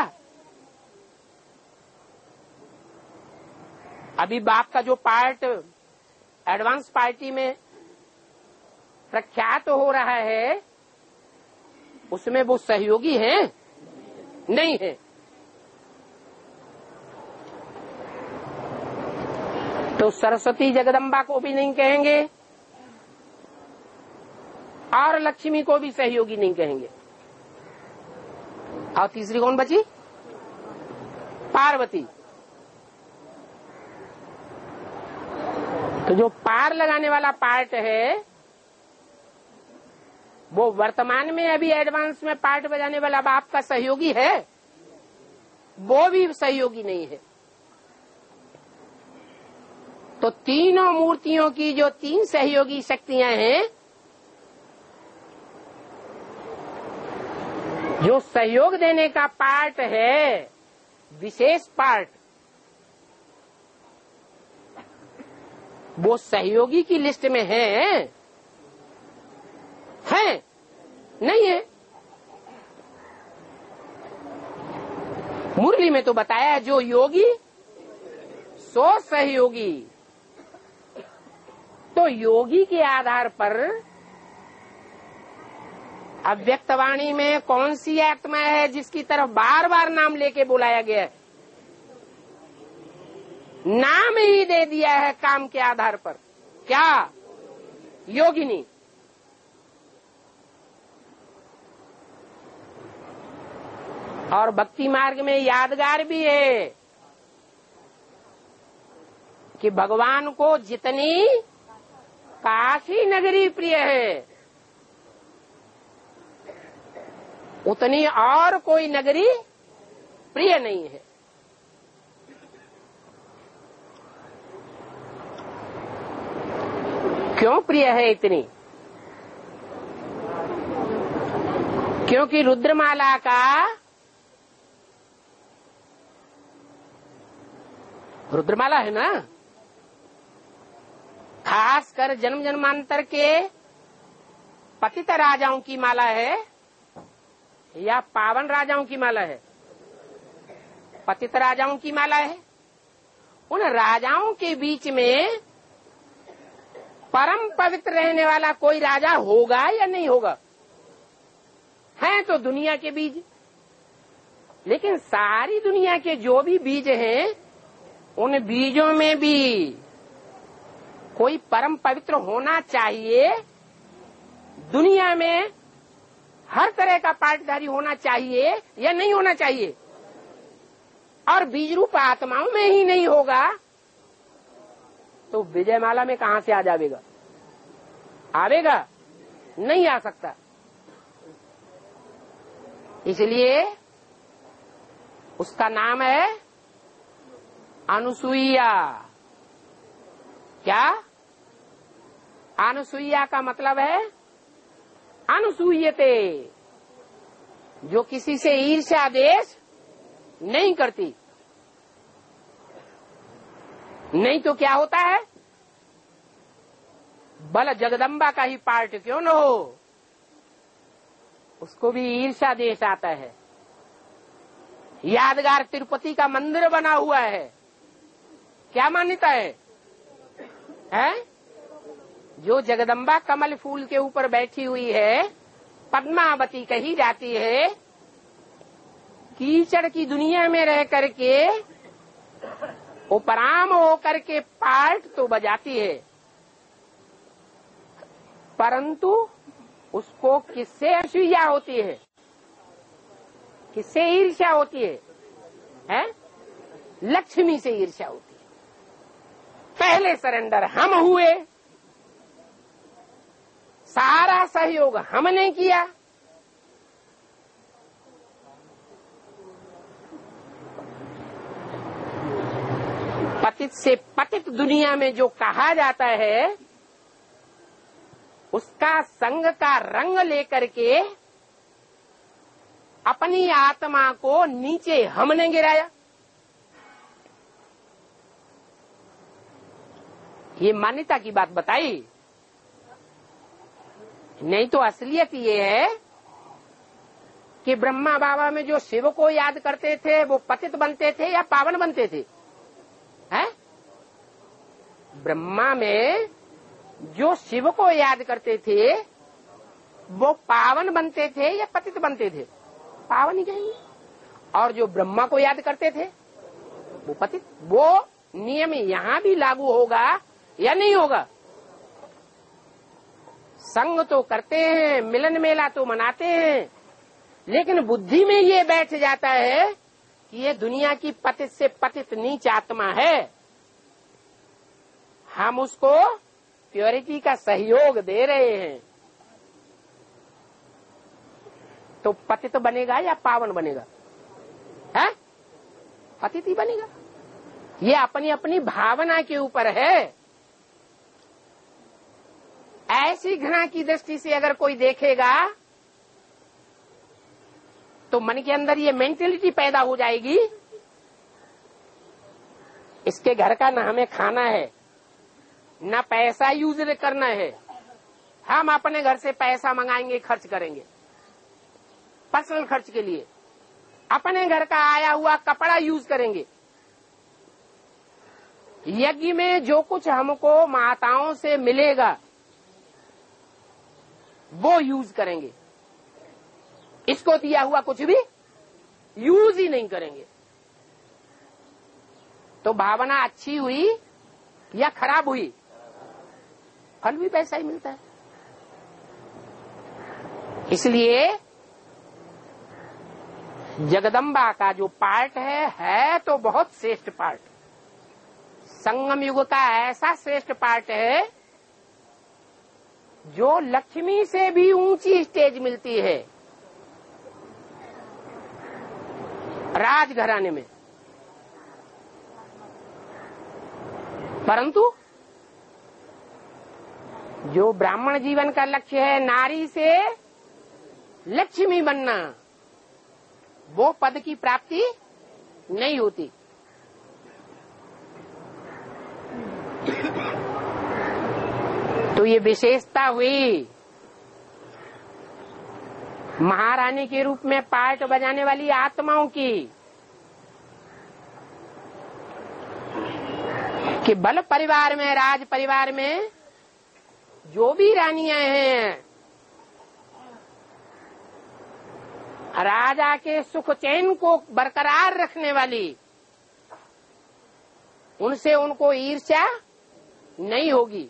अभी बाप का जो पार्ट एडवांस पार्टी में प्रख्यात हो रहा है, उसमें वो सहयोगी हैं? नहीं है। तो सरस्वती जगदम्बा को भी नहीं कहेंगे और लक्ष्मी को भी सहयोगी नहीं कहेंगे। और तीसरी कौन बची? पार्वती। तो जो पार लगाने वाला पार्ट है, वो वर्तमान में अभी एडवांस में पार्ट बजाने वाला बाप का सहयोगी है? वो भी सहयोगी नहीं है। तो तीनों मूर्तियों की जो तीन सहयोगी शक्तियां हैं, जो सहयोग देने का पार्ट है, विशेष पार्ट, वो सहयोगी की लिस्ट में है? है? नहीं है। मुरली में तो बताया, जो योगी सो सहयोगी। तो योगी के आधार पर अव्यक्तवाणी में कौन सी आत्मा है जिसकी तरफ बार बार नाम लेके बुलाया गया है? नाम ही दे दिया है काम के आधार पर। क्या? योगिनी। और भक्ति मार्ग में यादगार भी है कि भगवान को जितनी काशी नगरी प्रिय है, उतनी और कोई नगरी प्रिय नहीं है। क्यों प्रिय है इतनी? क्योंकि रुद्रमाला का, रुद्रमाला है ना, खास कर जन्म जन्मांतर के पतित राजाओं की माला है या पावन राजाओं की माला है? पतित राजाओं की माला है। उन राजाओं के बीच में परम पवित्र रहने वाला कोई राजा होगा या नहीं होगा? है तो दुनिया के बीज, लेकिन सारी दुनिया के जो भी बीज हैं, उन बीजों में भी कोई परम पवित्र होना चाहिए। दुनिया में हर तरह का पार्टधारी होना चाहिए या नहीं होना चाहिए? और बीज रूप आत्माओं में ही नहीं होगा तो विजयमाला में कहां से आ जाएगा? आवेगा? नहीं आ सकता। इसलिए उसका नाम है अनुसुईया। क्या? अनुसुईया का मतलब है अनुसूयते, जो किसी से ईर्ष्या देश नहीं करती। नहीं तो क्या होता है? बल जगदम्बा का ही पार्ट क्यों न हो, उसको भी ईर्ष्या देश आता है। यादगार तिरुपति का मंदिर बना हुआ है, क्या मान्यता है? है? जो जगदम्बा कमल फूल के ऊपर बैठी हुई है, पद्मावती कही जाती है, कीचड़ की दुनिया में रह करके उपराम होकर के पार्ट तो बजाती है, परंतु उसको किससे असूया होती है? किससे ईर्ष्या होती है? हैं? लक्ष्मी से ईर्ष्या होती है। पहले सरेंडर हम हुए, सारा सहयोग हमने किया, पतित से पतित दुनिया में जो कहा जाता है, उसका संग का रंग लेकर के अपनी आत्मा को नीचे हमने गिराया। ये मान्यता की बात बताई, नहीं तो असलियत ये है कि ब्रह्मा बाबा में जो शिव को याद करते थे वो पतित बनते थे या पावन बनते थे? हैं? ब्रह्मा में जो शिव को याद करते थे वो पावन बनते थे या पतित बनते थे? पावन ही कहेंगे। और जो ब्रह्मा को याद करते थे वो पतित। वो नियम यहां भी लागू होगा या नहीं होगा? संग तो करते हैं, मिलन मेला तो मनाते हैं, लेकिन बुद्धि में ये बैठ जाता है कि ये दुनिया की पतित से पतित नीच आत्मा है, हम उसको प्योरिटी का सहयोग दे रहे हैं, तो पतित बनेगा या पावन बनेगा? है? पतित ही बनेगा। ये अपनी अपनी भावना के ऊपर है। ऐसी घृणा की दृष्टि से अगर कोई देखेगा तो मन के अंदर ये मेंटेलिटी पैदा हो जाएगी, इसके घर का ना हमें खाना है, ना पैसा यूज करना है, हम अपने घर से पैसा मंगाएंगे, खर्च करेंगे पर्सनल खर्च के लिए, अपने घर का आया हुआ कपड़ा यूज करेंगे। यज्ञ में जो कुछ हमको माताओं से मिलेगा वो यूज करेंगे, इसको दिया हुआ कुछ भी यूज ही नहीं करेंगे। तो भावना अच्छी हुई या खराब हुई, फल भी पैसा ही मिलता है। इसलिए जगदम्बा का जो पार्ट है है तो बहुत श्रेष्ठ पार्ट, संगम युग का ऐसा श्रेष्ठ पार्ट है जो लक्ष्मी से भी ऊंची स्टेज मिलती है राजघराने में। परंतु जो ब्राह्मण जीवन का लक्ष्य है नारी से लक्ष्मी बनना, वो पद की प्राप्ति नहीं होती। तो ये विशेषता हुई महारानी के रूप में पार्ट बजाने वाली आत्माओं की कि बल परिवार में, राज परिवार में जो भी रानियां हैं, राजा के सुख चैन को बरकरार रखने वाली, उनसे उनको ईर्ष्या नहीं होगी।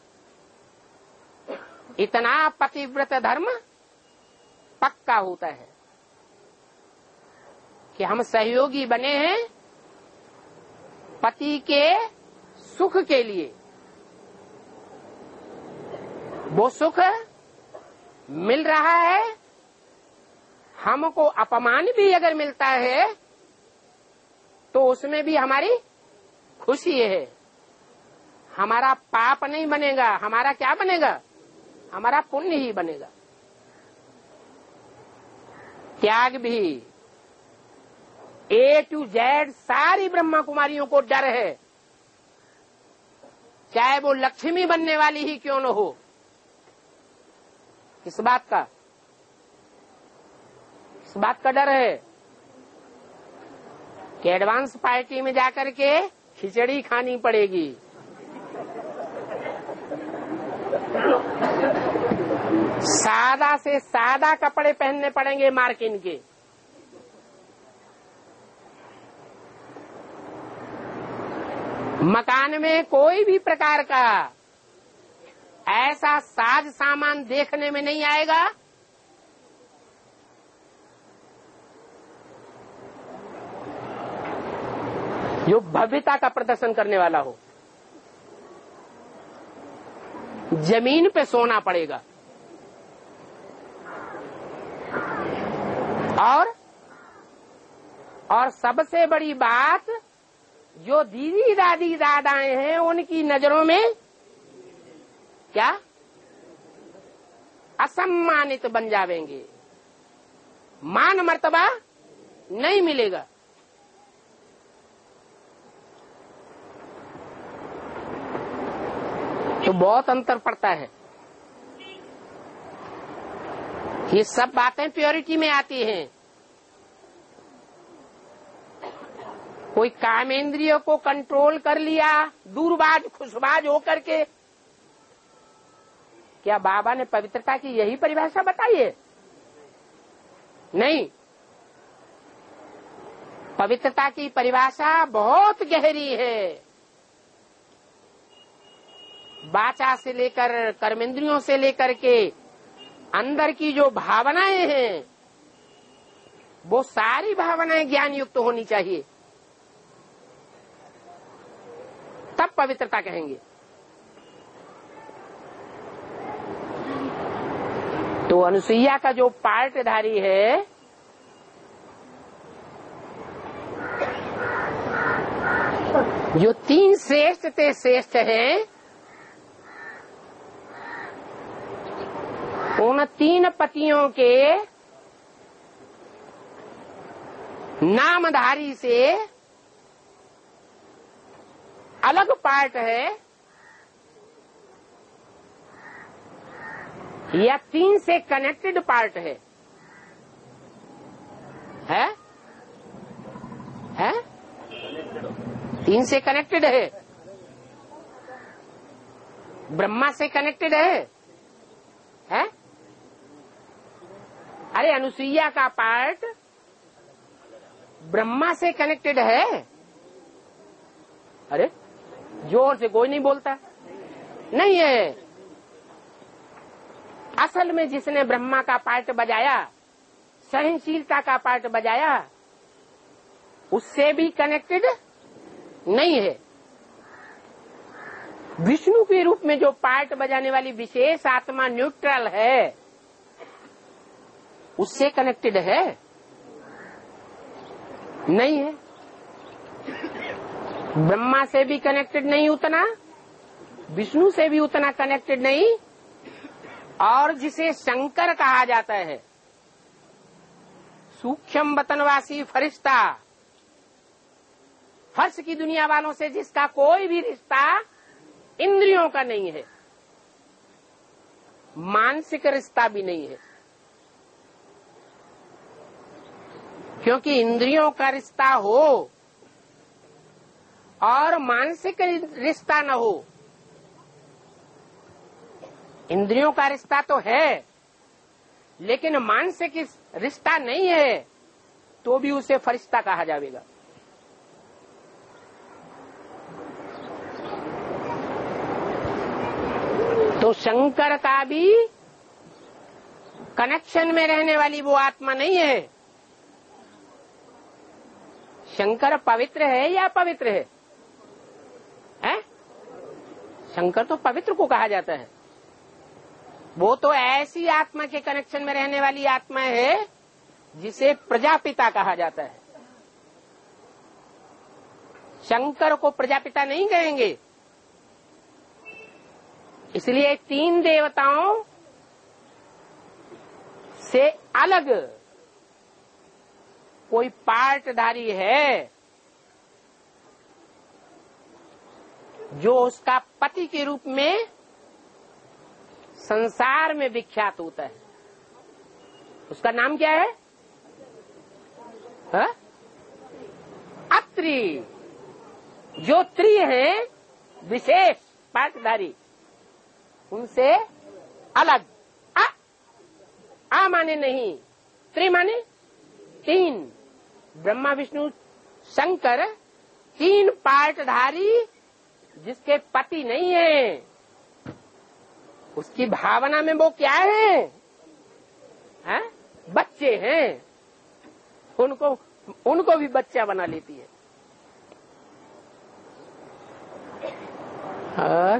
इतना पतिव्रत धर्म पक्का होता है कि हम सहयोगी बने हैं पति के सुख के लिए। वो सुख मिल रहा है, हमको अपमान भी अगर मिलता है तो उसमें भी हमारी खुशी है। हमारा पाप नहीं बनेगा, हमारा क्या बनेगा? हमारा पुण्य ही बनेगा। त्याग भी, ए टू जेड सारी ब्रह्मा कुमारियों को डर है, चाहे वो लक्ष्मी बनने वाली ही क्यों न हो। किस बात का? इस बात का डर है कि एडवांस पार्टी में जाकर के खिचड़ी खानी पड़ेगी, सादा से सादा कपड़े पहनने पड़ेंगे मार्किन के। मकान में कोई भी प्रकार का ऐसा साज सामान देखने में नहीं आएगा जो भव्यता का प्रदर्शन करने वाला हो। जमीन पे सोना पड़ेगा। और और सबसे बड़ी बात जो दीदी दादी दादाएं हैं उनकी नजरों में क्या असम्मानित बन जावेंगे, मान मर्तबा नहीं मिलेगा। तो बहुत अंतर पड़ता है। ये सब बातें प्योरिटी में आती हैं। कोई कामेंद्रिय को कंट्रोल कर लिया दूरबाज खुशबाज होकर के, क्या बाबा ने पवित्रता की यही परिभाषा बताई है? नहीं, पवित्रता की परिभाषा बहुत गहरी है। वाचा से लेकर कर्मेंद्रियों से लेकर के अंदर की जो भावनाएं हैं वो सारी भावनाएं ज्ञान युक्त होनी चाहिए, तब पवित्रता कहेंगे। तो अनुसुईया का जो पार्टधारी है जो तीन श्रेष्ठ ते श्रेष्ठ हैं, उन तीन पतियों के नामधारी से अलग पार्ट है या तीन से कनेक्टेड पार्ट है? है है तीन से कनेक्टेड है, ब्रह्मा से कनेक्टेड है, है? अरे अनुसुईया का पार्ट ब्रह्मा से कनेक्टेड है। अरे जोर से कोई नहीं बोलता। नहीं है, असल में जिसने ब्रह्मा का पार्ट बजाया, सहनशीलता का पार्ट बजाया, उससे भी कनेक्टेड नहीं है। विष्णु के रूप में जो पार्ट बजाने वाली विशेष आत्मा न्यूट्रल है, उससे कनेक्टेड है? नहीं है। ब्रह्मा से भी कनेक्टेड नहीं उतना, विष्णु से भी उतना कनेक्टेड नहीं, और जिसे शंकर कहा जाता है, सूक्ष्म वतनवासी फरिश्ता, फर्श की दुनिया वालों से जिसका कोई भी रिश्ता इंद्रियों का नहीं है, मानसिक रिश्ता भी नहीं है। क्योंकि इंद्रियों का रिश्ता हो और मानसिक रिश्ता न हो, इंद्रियों का रिश्ता तो है लेकिन मानसिक रिश्ता नहीं है, तो भी उसे फरिश्ता कहा जाएगा। तो शंकर का भी कनेक्शन में रहने वाली वो आत्मा नहीं है। शंकर पवित्र है या पवित्र है? हैं? शंकर तो पवित्र को कहा जाता है। वो तो ऐसी आत्मा के कनेक्शन में रहने वाली आत्मा है जिसे प्रजापिता कहा जाता है। शंकर को प्रजापिता नहीं कहेंगे। इसलिए तीन देवताओं से अलग कोई पार्टधारी है जो उसका पति के रूप में संसार में विख्यात होता है। उसका नाम क्या है? हा? अत्रि। जो त्रि हैं विशेष पार्टधारी, उनसे अलग। आ, आ माने नहीं, त्रि माने तीन। ब्रह्मा विष्णु शंकर तीन पार्टधारी जिसके पति नहीं है, उसकी भावना में वो क्या है? है? बच्चे हैं। उनको उनको भी बच्चा बना लेती है। और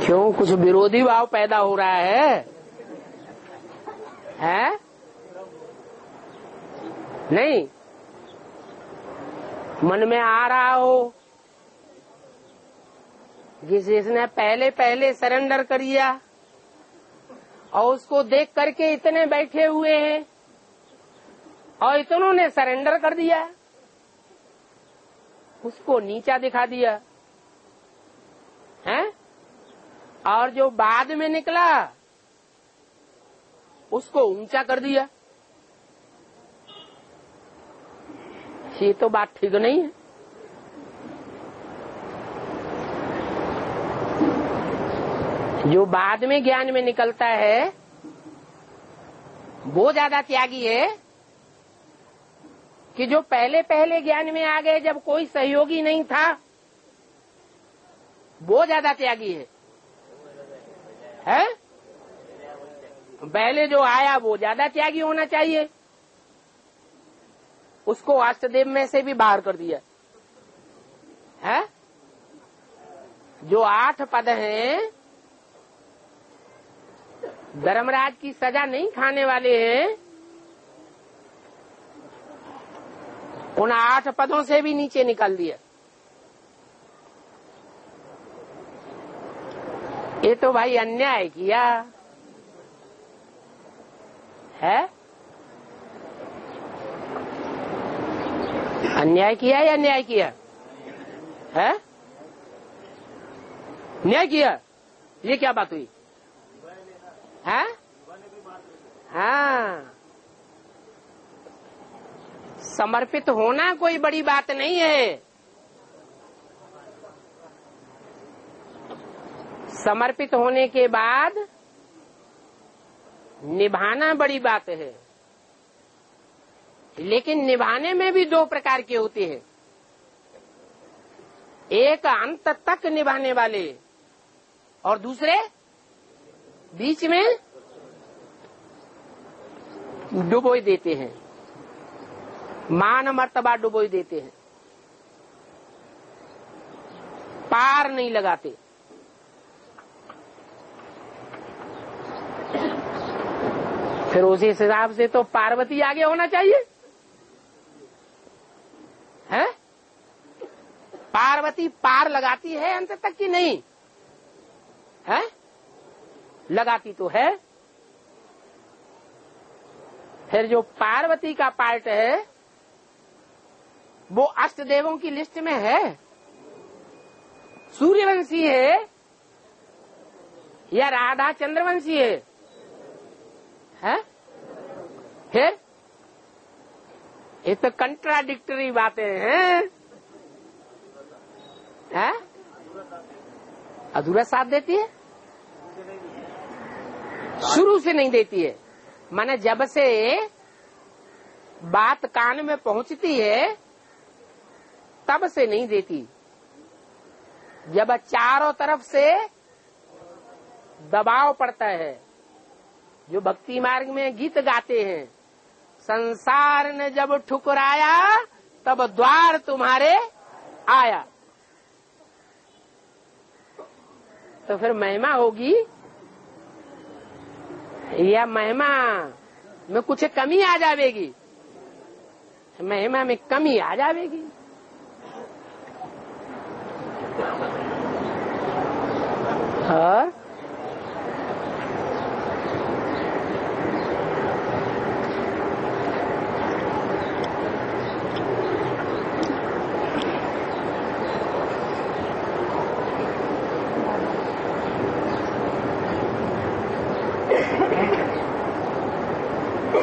क्यों, कुछ विरोधी भाव पैदा हो रहा है? है? नहीं, मन में आ रहा हो जिसने पहले पहले सरेंडर कर दिया और उसको देख करके इतने बैठे हुए हैं और इतनों ने सरेंडर कर दिया, उसको नीचा दिखा दिया है, और जो बाद में निकला उसको ऊंचा कर दिया। ये तो बात ठीक नहीं है। जो बाद में ज्ञान में निकलता है वो ज्यादा त्यागी है कि जो पहले पहले ज्ञान में आ गए जब कोई सहयोगी नहीं था, वो ज्यादा त्यागी है। है? पहले जो आया वो ज्यादा त्यागी होना चाहिए, उसको अष्टदेव में से भी बाहर कर दिया है। जो आठ पद हैं, धर्मराज की सजा नहीं खाने वाले हैं, उन आठ पदों से भी नीचे निकाल दिया। ये तो भाई अन्याय किया है। अन्याय किया या न्याय किया है? न्याय किया। ये क्या बात हुई है? हाँ, समर्पित होना कोई बड़ी बात नहीं है, समर्पित होने के बाद निभाना बड़ी बात है। लेकिन निभाने में भी दो प्रकार के होते हैं, एक अंत तक निभाने वाले और दूसरे बीच में डुबोई देते हैं, मान मर्तबा डुबोई देते हैं, पार नहीं लगाते। फिर उसी हिसाब से तो पार्वती आगे होना चाहिए है? पार्वती पार लगाती है अंत तक कि नहीं है? लगाती तो है। फिर जो पार्वती का पार्ट है वो अष्टदेवों की लिस्ट में है, सूर्यवंशी है या राधा चंद्रवंशी है? है? फिर ये तो कंट्राडिक्टरी बातें हैं, है? अधूरा साथ देती है, शुरू से नहीं देती है। माने जब से बात कान में पहुंचती है तब से नहीं देती, जब चारों तरफ से दबाव पड़ता है। जो भक्ति मार्ग में गीत गाते हैं, संसार ने जब ठुकराया तब द्वार तुम्हारे आया, तो फिर महिमा होगी या महिमा में कुछ कमी आ जाएगी? महिमा में कमी आ जाएगी। और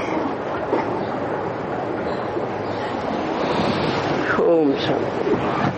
ओम शांति।